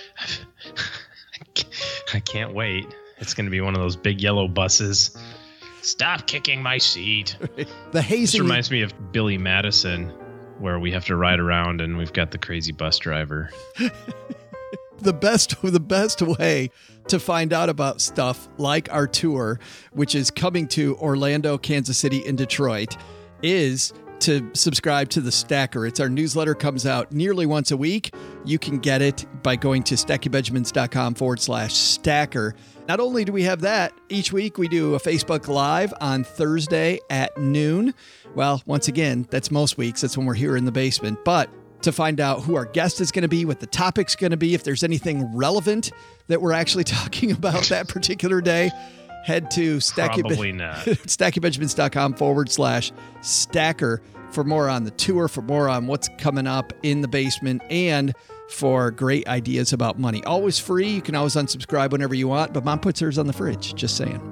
I can't wait. It's going to be one of those big yellow buses. Stop kicking my seat. The hazing. This reminds me of Billy Madison, where we have to ride around and we've got the crazy bus driver. The best, the best way to find out about stuff like our tour, which is coming to Orlando, Kansas City, and Detroit, is to subscribe to the Stacker. It's our newsletter, comes out nearly once a week. You can get it by going to StackyBenjamins.com forward slash Stacker. Not only do we have that, each week we do a Facebook Live on Thursday at noon. Well, once again, that's most weeks. That's when we're here in the basement. But to find out who our guest is going to be, what the topic's going to be, if there's anything relevant that we're actually talking about that particular day, head to Probably not. StackyBenjamins.com forward slash Stacker for more on the tour, for more on what's coming up in the basement, and for great ideas about money. Always free. You can always unsubscribe whenever you want, but Mom puts hers on the fridge. Just saying.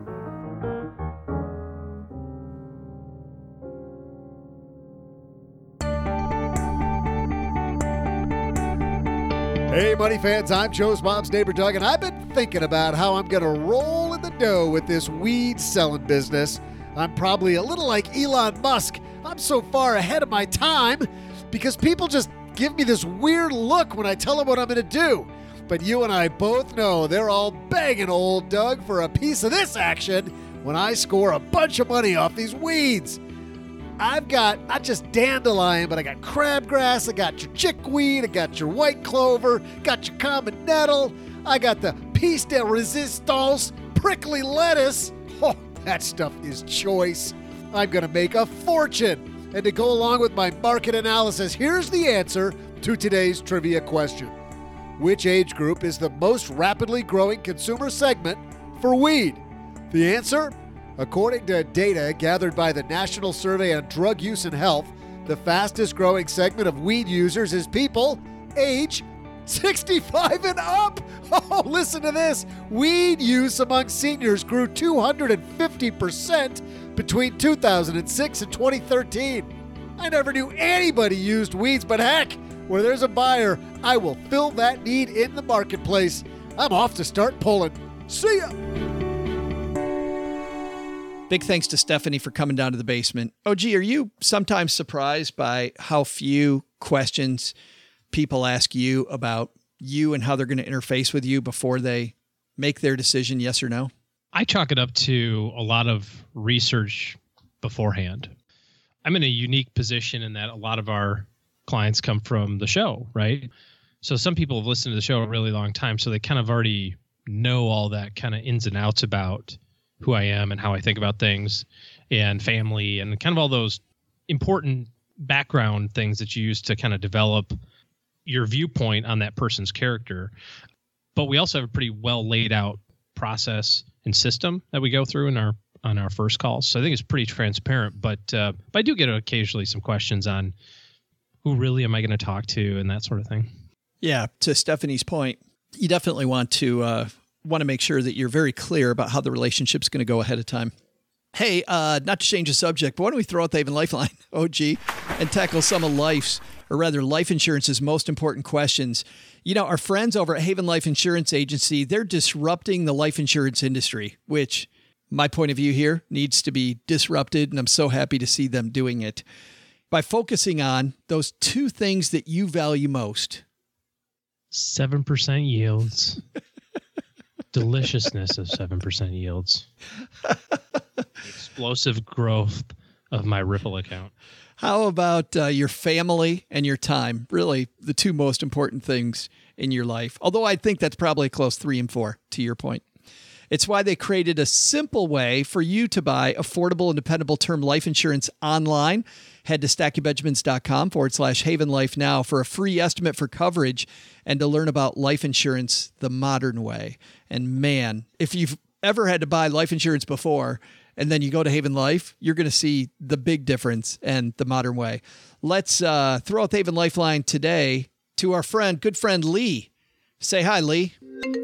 Hey, money fans, I'm Joe's mom's neighbor, Doug, and I've been thinking about how I'm going to roll in the dough with this weed selling business. I'm probably a little like Elon Musk. I'm so far ahead of my time because people just give me this weird look when I tell them what I'm going to do. But you and I both know they're all begging old Doug for a piece of this action when I score a bunch of money off these weeds. I've got not just dandelion, but I got crabgrass, I got your chickweed, I got your white clover, got your common nettle, I got the piece de resistance, prickly lettuce. Oh, that stuff is choice. I'm going to make a fortune. And to go along with my market analysis, here's the answer to today's trivia question. Which age group is the most rapidly growing consumer segment for weed? The answer? According to data gathered by the National Survey on Drug Use and Health, the fastest growing segment of weed users is people age sixty-five and up. Oh, listen to this. Weed use among seniors grew two hundred fifty percent between two thousand six and twenty thirteen. I never knew anybody used weeds, but heck, where there's a buyer, I will fill that need in the marketplace. I'm off to start pulling. See ya. Big thanks to Stephanie for coming down to the basement. O G, are you sometimes surprised by how few questions people ask you about you and how they're going to interface with you before they make their decision, yes or no? I chalk it up to a lot of research beforehand. I'm in a unique position in that a lot of our clients come from the show, right? So some people have listened to the show a really long time, so they kind of already know all that kind of ins and outs about who I am and how I think about things and family and kind of all those important background things that you use to kind of develop your viewpoint on that person's character. But we also have a pretty well laid out process and system that we go through in our on our first calls. So I think it's pretty transparent, but uh, but I do get occasionally some questions on who really am I going to talk to and that sort of thing. Yeah. To Stephanie's point, you definitely want to uh, want to make sure that you're very clear about how the relationship's going to go ahead of time. Hey, uh, not to change the subject, but why don't we throw out the Haven Lifeline, O G, and tackle some of life's, or rather life insurance's most important questions. You know, our friends over at Haven Life Insurance Agency, they're disrupting the life insurance industry, which my point of view here needs to be disrupted, and I'm so happy to see them doing it by focusing on those two things that you value most. seven percent yields. Deliciousness of seven percent yields. Explosive growth of my Ripple account. How about uh, your family and your time? Really, the two most important things in your life. Although I think that's probably close three and four, to your point. It's why they created a simple way for you to buy affordable and dependable term life insurance online. Head to stackingbenjamins.com forward slash Haven Life now for a free estimate for coverage and to learn about life insurance the modern way. And man, if you've ever had to buy life insurance before and then you go to Haven Life, you're going to see the big difference and the modern way. Let's uh, throw out the Haven Lifeline today to our friend, good friend Lee. Say hi, Lee.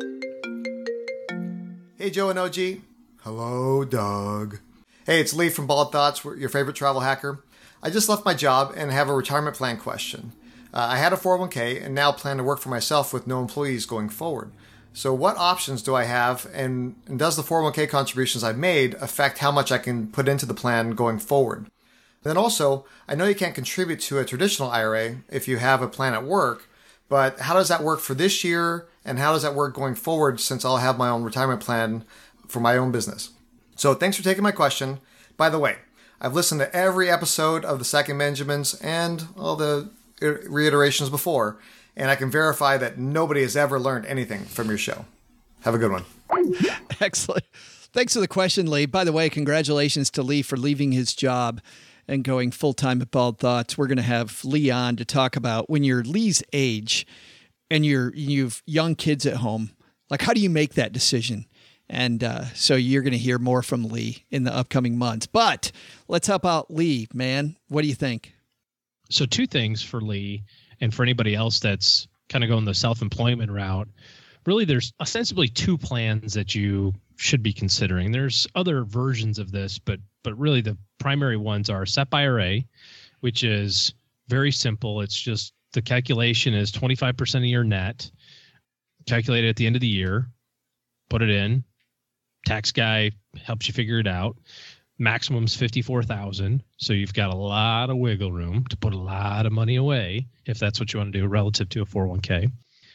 Hey, Joe and O G. Hello, Doug. Hey, it's Lee from Bald Thoughts, your favorite travel hacker. I just left my job and have a retirement plan question. Uh, I had a four oh one k and now plan to work for myself with no employees going forward. So what options do I have, and, and does the four oh one k contributions I've made affect how much I can put into the plan going forward? Then also, I know you can't contribute to a traditional I R A if you have a plan at work, but how does that work for this year, and how does that work going forward since I'll have my own retirement plan for my own business? So thanks for taking my question. By the way, I've listened to every episode of the Stacking Benjamins and all the reiterations before, and I can verify that nobody has ever learned anything from your show. Have a good one. Excellent. Thanks for the question, Lee. By the way, congratulations to Lee for leaving his job and going full-time at Bald Thoughts. We're going to have Lee on to talk about when you're Lee's age and you're, you've young kids at home, like how do you make that decision? And uh, so you're going to hear more from Lee in the upcoming months. But let's help out Lee, man. What do you think? So two things for Lee and for anybody else that's kind of going the self-employment route. Really, there's ostensibly two plans that you should be considering. There's other versions of this, but but really the primary ones are S E P I R A, which is very simple. It's just the calculation is twenty-five percent of your net, calculated at the end of the year, put it in. Tax guy helps you figure it out. Maximum's fifty-four thousand. So you've got a lot of wiggle room to put a lot of money away if that's what you want to do relative to a four oh one k.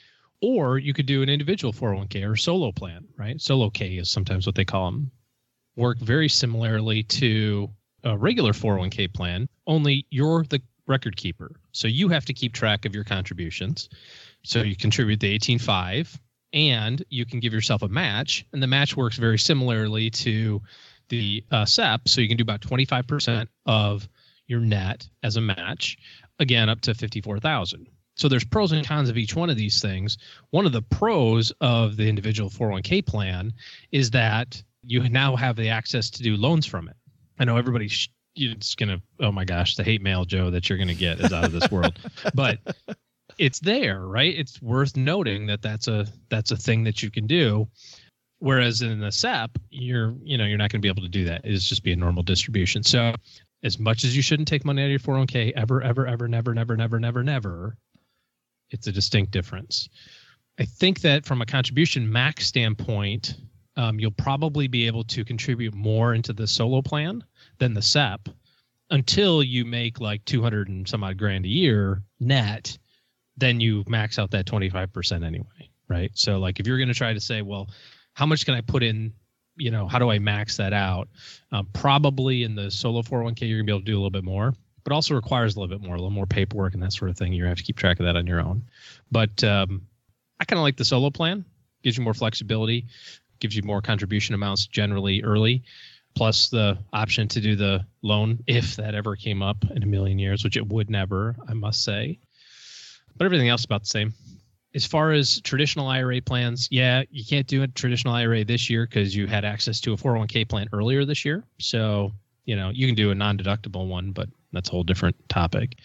Or you could do an individual four oh one k or solo plan, right? Solo K is sometimes what they call them. Work very similarly to a regular four oh one k plan, only you're the record keeper. So you have to keep track of your contributions. So you contribute the eighteen five and you can give yourself a match. And the match works very similarly to the uh, S E P. So you can do about twenty-five percent of your net as a match, again, up to fifty-four thousand. So there's pros and cons of each one of these things. One of the pros of the individual four oh one k plan is that you now have the access to do loans from it. I know everybody's it's going to, oh my gosh, the hate mail, Joe, that you're going to get is out of this world. But it's there, right? It's worth noting that that's a that's a thing that you can do. Whereas in the S E P, you're you know you're not going to be able to do that. It's just be a normal distribution. So as much as you shouldn't take money out of your four oh one k ever, ever, ever, never, never, never, never, never, it's a distinct difference. I think that from a contribution max standpoint, um, you'll probably be able to contribute more into the solo plan than the S E P until you make like two hundred and some odd grand a year net. Then you max out that twenty-five percent anyway, right? So like if you're going to try to say, well, how much can I put in, you know, how do I max that out? Um, probably in the solo four oh one k, you're going to be able to do a little bit more, but also requires a little bit more, a little more paperwork and that sort of thing. You have to keep track of that on your own. But um, I kind of like the solo plan. Gives you more flexibility, gives you more contribution amounts generally early, plus the option to do the loan if that ever came up in a million years, which it would never, I must say. But everything else is about the same. As far as traditional I R A plans, yeah, you can't do a traditional I R A this year because you had access to a four oh one k plan earlier this year. So, you know, you can do a non-deductible one, but that's a whole different topic.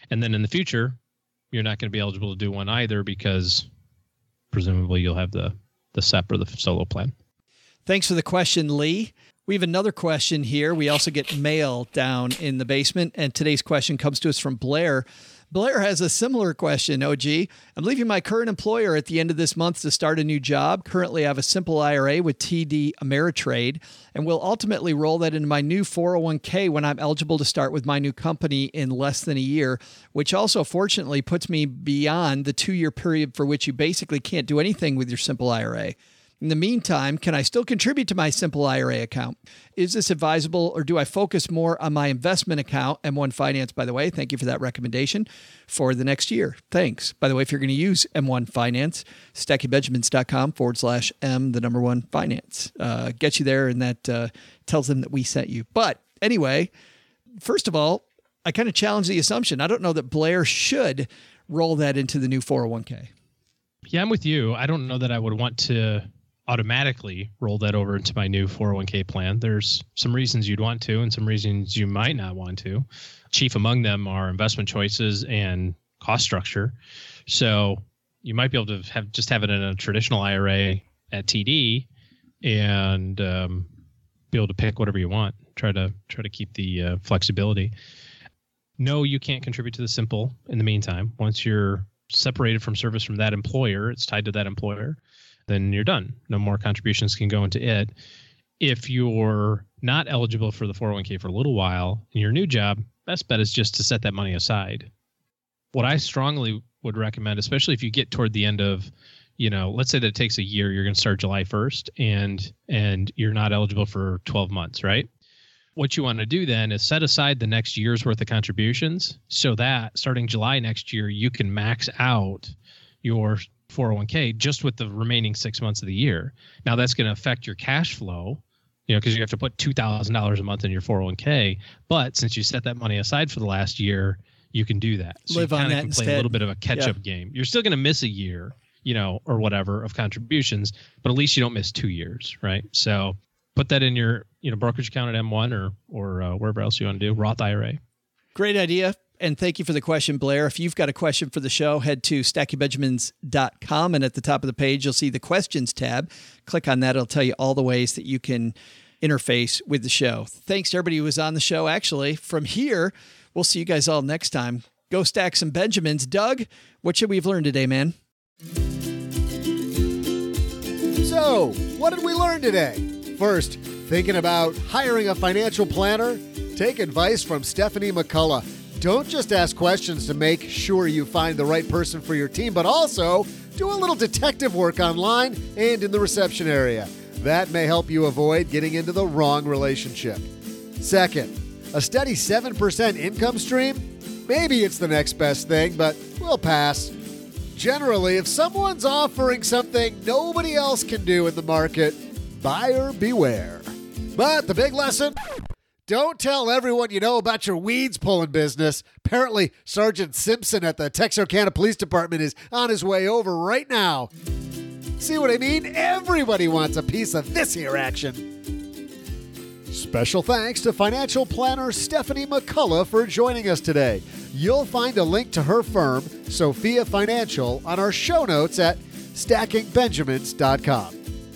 And then in the future, you're not going to be eligible to do one either because presumably you'll have the, the S E P or the solo plan. Thanks for the question, Lee. We have another question here. We also get mail down in the basement, and today's question comes to us from Blair. Blair has a similar question, O G. I'm leaving my current employer at the end of this month to start a new job. Currently, I have a simple I R A with T D Ameritrade, and will ultimately roll that into my new four oh one k when I'm eligible to start with my new company in less than a year, which also fortunately puts me beyond the two-year period for which you basically can't do anything with your simple I R A. In the meantime, can I still contribute to my simple I R A account? Is this advisable, or do I focus more on my investment account, M one Finance, by the way? Thank you for that recommendation for the next year. Thanks. By the way, if you're going to use M one Finance, stackingbenjamins.com forward slash M, the number one finance. Uh, gets you there, and that uh, tells them that we sent you. But anyway, first of all, I kind of challenge the assumption. I don't know that Blair should roll that into the new four oh one k. Yeah, I'm with you. I don't know that I would want to automatically roll that over into my new four oh one k plan. There's some reasons you'd want to and some reasons you might not want to. Chief among them are investment choices and cost structure. So you might be able to have just have it in a traditional I R A at T D and um, be able to pick whatever you want. Try to try to keep the uh, flexibility. No, you can't contribute to the simple in the meantime. Once you're separated from service from that employer, it's tied to that employer, then you're done. No more contributions can go into it. If you're not eligible for the four oh one k for a little while in your new job, best bet is just to set that money aside. What I strongly would recommend, especially if you get toward the end of, you know, let's say that it takes a year, you're going to start July first and and you're not eligible for twelve months, right? What you want to do then is set aside the next year's worth of contributions so that starting July next year, you can max out your four oh one k just with the remaining six months of the year. Now that's going to affect your cash flow, you know, because you have to put two thousand dollars a month in your four oh one k. But since you set that money aside for the last year, you can do that. So Live you on kind of that can play instead. a little bit of a catch-up Yeah. game. You're still going to miss a year, you know, or whatever of contributions, but at least you don't miss two years, right? So put that in your, you know, brokerage account at M one or or uh, wherever else you want to do, Roth I R A. Great idea. And thank you for the question, Blair. If you've got a question for the show, head to stacking benjamins dot com, and at the top of the page, you'll see the questions tab. Click on that. It'll tell you all the ways that you can interface with the show. Thanks to everybody who was on the show. Actually, from here, we'll see you guys all next time. Go stack some Benjamins. Doug, what should we have learned today, man? So, what did we learn today? First, thinking about hiring a financial planner? Take advice from Stephanie McCullough. Don't just ask questions to make sure you find the right person for your team, but also do a little detective work online and in the reception area. That may help you avoid getting into the wrong relationship. Second, a steady seven percent income stream? Maybe it's the next best thing, but we'll pass. Generally, if someone's offering something nobody else can do in the market, buyer beware. But the big lesson? Don't tell everyone you know about your weeds pulling business. Apparently, Sergeant Simpson at the Texarkana Police Department is on his way over right now. See what I mean? Everybody wants a piece of this here action. Special thanks to financial planner Stephanie McCullough for joining us today. You'll find a link to her firm, Sophia Financial, on our show notes at stacking benjamins dot com.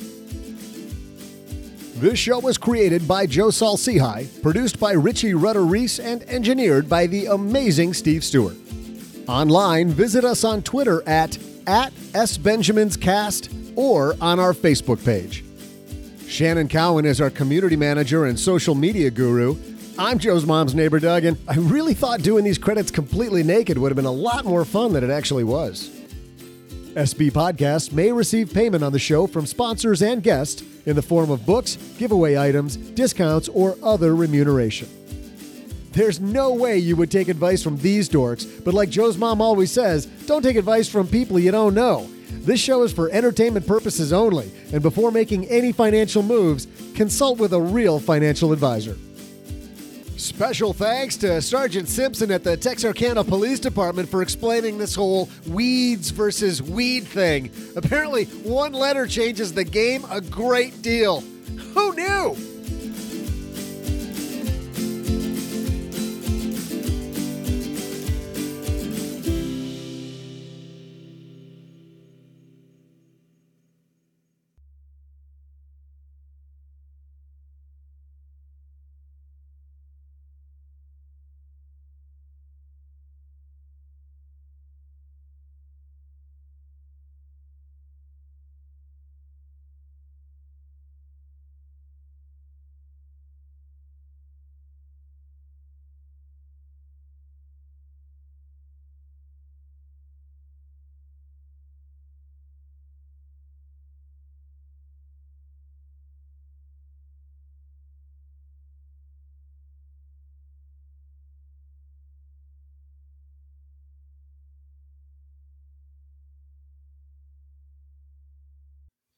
This show was created by Joe Saul-Sehy, produced by Richie Rutter-Reese, and engineered by the amazing Steve Stewart. Online, visit us on Twitter at, at SBenjaminsCast or on our Facebook page. Shannon Cowan is our community manager and social media guru. I'm Joe's mom's neighbor, Doug, and I really thought doing these credits completely naked would have been a lot more fun than it actually was. S B Podcasts may receive payment on the show from sponsors and guests in the form of books, giveaway items, discounts, or other remuneration. There's no way you would take advice from these dorks, but like Joe's mom always says, don't take advice from people you don't know. This show is for entertainment purposes only, and before making any financial moves, consult with a real financial advisor. Special thanks to Sergeant Simpson at the Texarkana Police Department for explaining this whole weeds versus weed thing. Apparently, one letter changes the game a great deal. Who knew?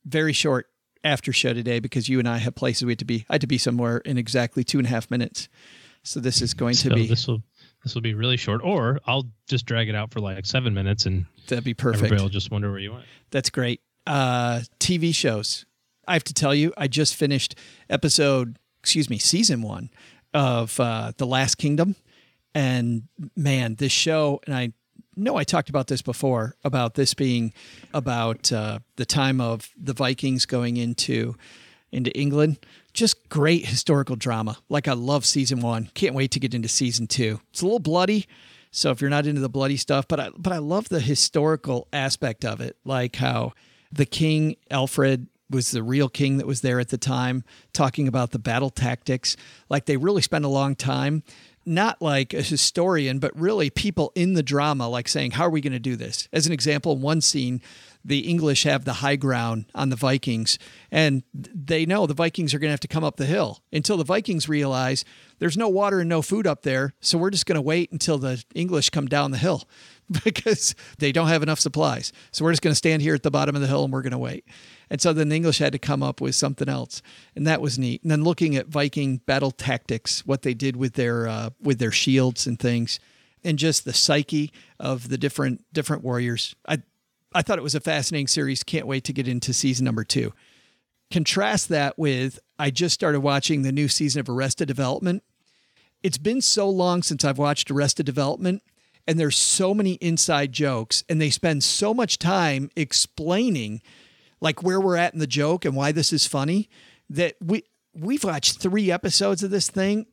very short after show today because you and I have places we had to be. I had to be somewhere in exactly two and a half minutes. So this is going so to be. This will this will be really short, or I'll just drag it out for like seven minutes and that'd be perfect. Everybody will just wonder where you went. That's great. Uh, T V shows. I have to tell you, I just finished episode, excuse me, season one of uh, The Last Kingdom. And man, this show, and I know I talked about this before, about this being about uh, the time of the Vikings going into into England. Just great historical drama. Like, I love season one. Can't wait to get into season two. It's a little bloody, so if you're not into the bloody stuff, but I but I love the historical aspect of it, like how the king, Alfred, was the real king that was there at the time, talking about the battle tactics. Like, they really spent a long time, not like a historian, but really people in the drama, like saying, how are we going to do this? As an example, one scene, the English have the high ground on the Vikings, and they know the Vikings are going to have to come up the hill until the Vikings realize there's no water and no food up there. So we're just going to wait until the English come down the hill because they don't have enough supplies. So we're just going to stand here at the bottom of the hill and we're going to wait. And so then the English had to come up with something else, and that was neat. And then looking at Viking battle tactics, what they did with their uh, with their shields and things, and just the psyche of the different different warriors. I I thought it was a fascinating series. Can't wait to get into season number two. Contrast that with, I just started watching the new season of Arrested Development. It's been so long since I've watched Arrested Development, and there's so many inside jokes, and they spend so much time explaining like where we're at in the joke and why this is funny, that we, we've watched three episodes of this thing.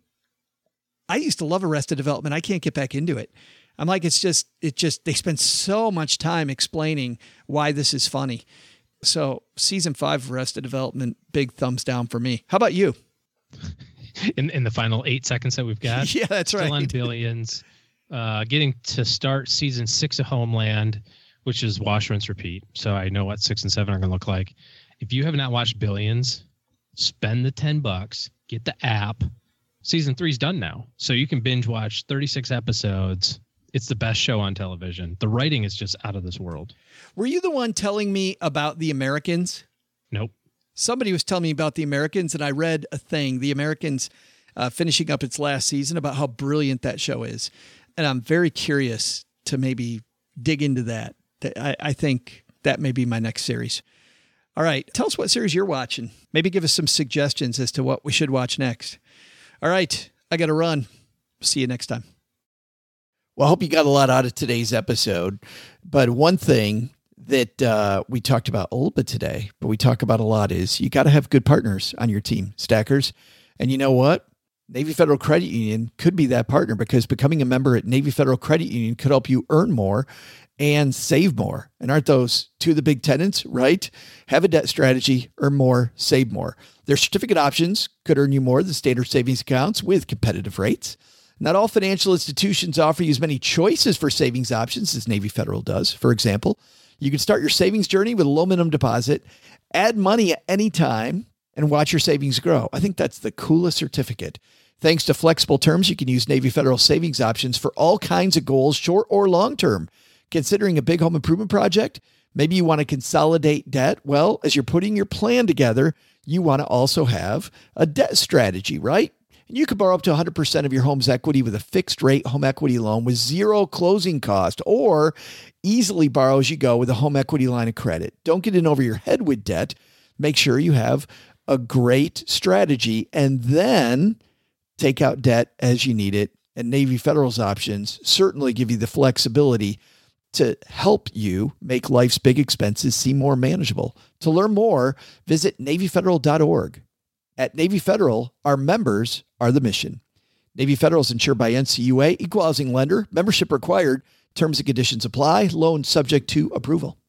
I used to love Arrested Development. I can't get back into it. I'm like, it's just, it just, they spend so much time explaining why this is funny. So season five of Arrested Development, big thumbs down for me. How about you? In in the final eight seconds that we've got. Yeah, that's right. Still on Billions. Uh, getting to start season six of Homeland, which is wash, rinse, repeat. So I know what six and seven are going to look like. If you have not watched Billions, spend the ten bucks, get the app. Season three's done now. So you can binge watch thirty-six episodes. It's the best show on television. The writing is just out of this world. Were you the one telling me about The Americans? Nope. Somebody was telling me about The Americans, and I read a thing, The Americans uh, finishing up its last season, about how brilliant that show is. And I'm very curious to maybe dig into that. I, I think that may be my next series. All right. Tell us what series you're watching. Maybe give us some suggestions as to what we should watch next. All right. I got to run. See you next time. Well, I hope you got a lot out of today's episode. But one thing that uh, we talked about a little bit today, but we talk about a lot, is you got to have good partners on your team, stackers. And you know what? Navy Federal Credit Union could be that partner, because becoming a member at Navy Federal Credit Union could help you earn more and save more. And aren't those two of the big tenets, right? Have a debt strategy, earn more, save more. Their certificate options could earn you more than standard savings accounts with competitive rates. Not all financial institutions offer you as many choices for savings options as Navy Federal does. For example, you can start your savings journey with a low minimum deposit, add money at any time, and watch your savings grow. I think that's the coolest certificate. Thanks to flexible terms, you can use Navy Federal savings options for all kinds of goals, short or long-term. Considering a big home improvement project? Maybe you want to consolidate debt. Well, as you're putting your plan together, you want to also have a debt strategy, right? And you can borrow up to one hundred percent of your home's equity with a fixed rate home equity loan with zero closing cost, or easily borrow as you go with a home equity line of credit. Don't get in over your head with debt. Make sure you have a great strategy, and then take out debt as you need it. And Navy Federal's options certainly give you the flexibility to help you make life's big expenses seem more manageable. To learn more, visit Navy Federal dot org. At Navy Federal, our members are the mission. Navy Federal is insured by N C U A, equal housing lender, membership required, terms and conditions apply, loan subject to approval.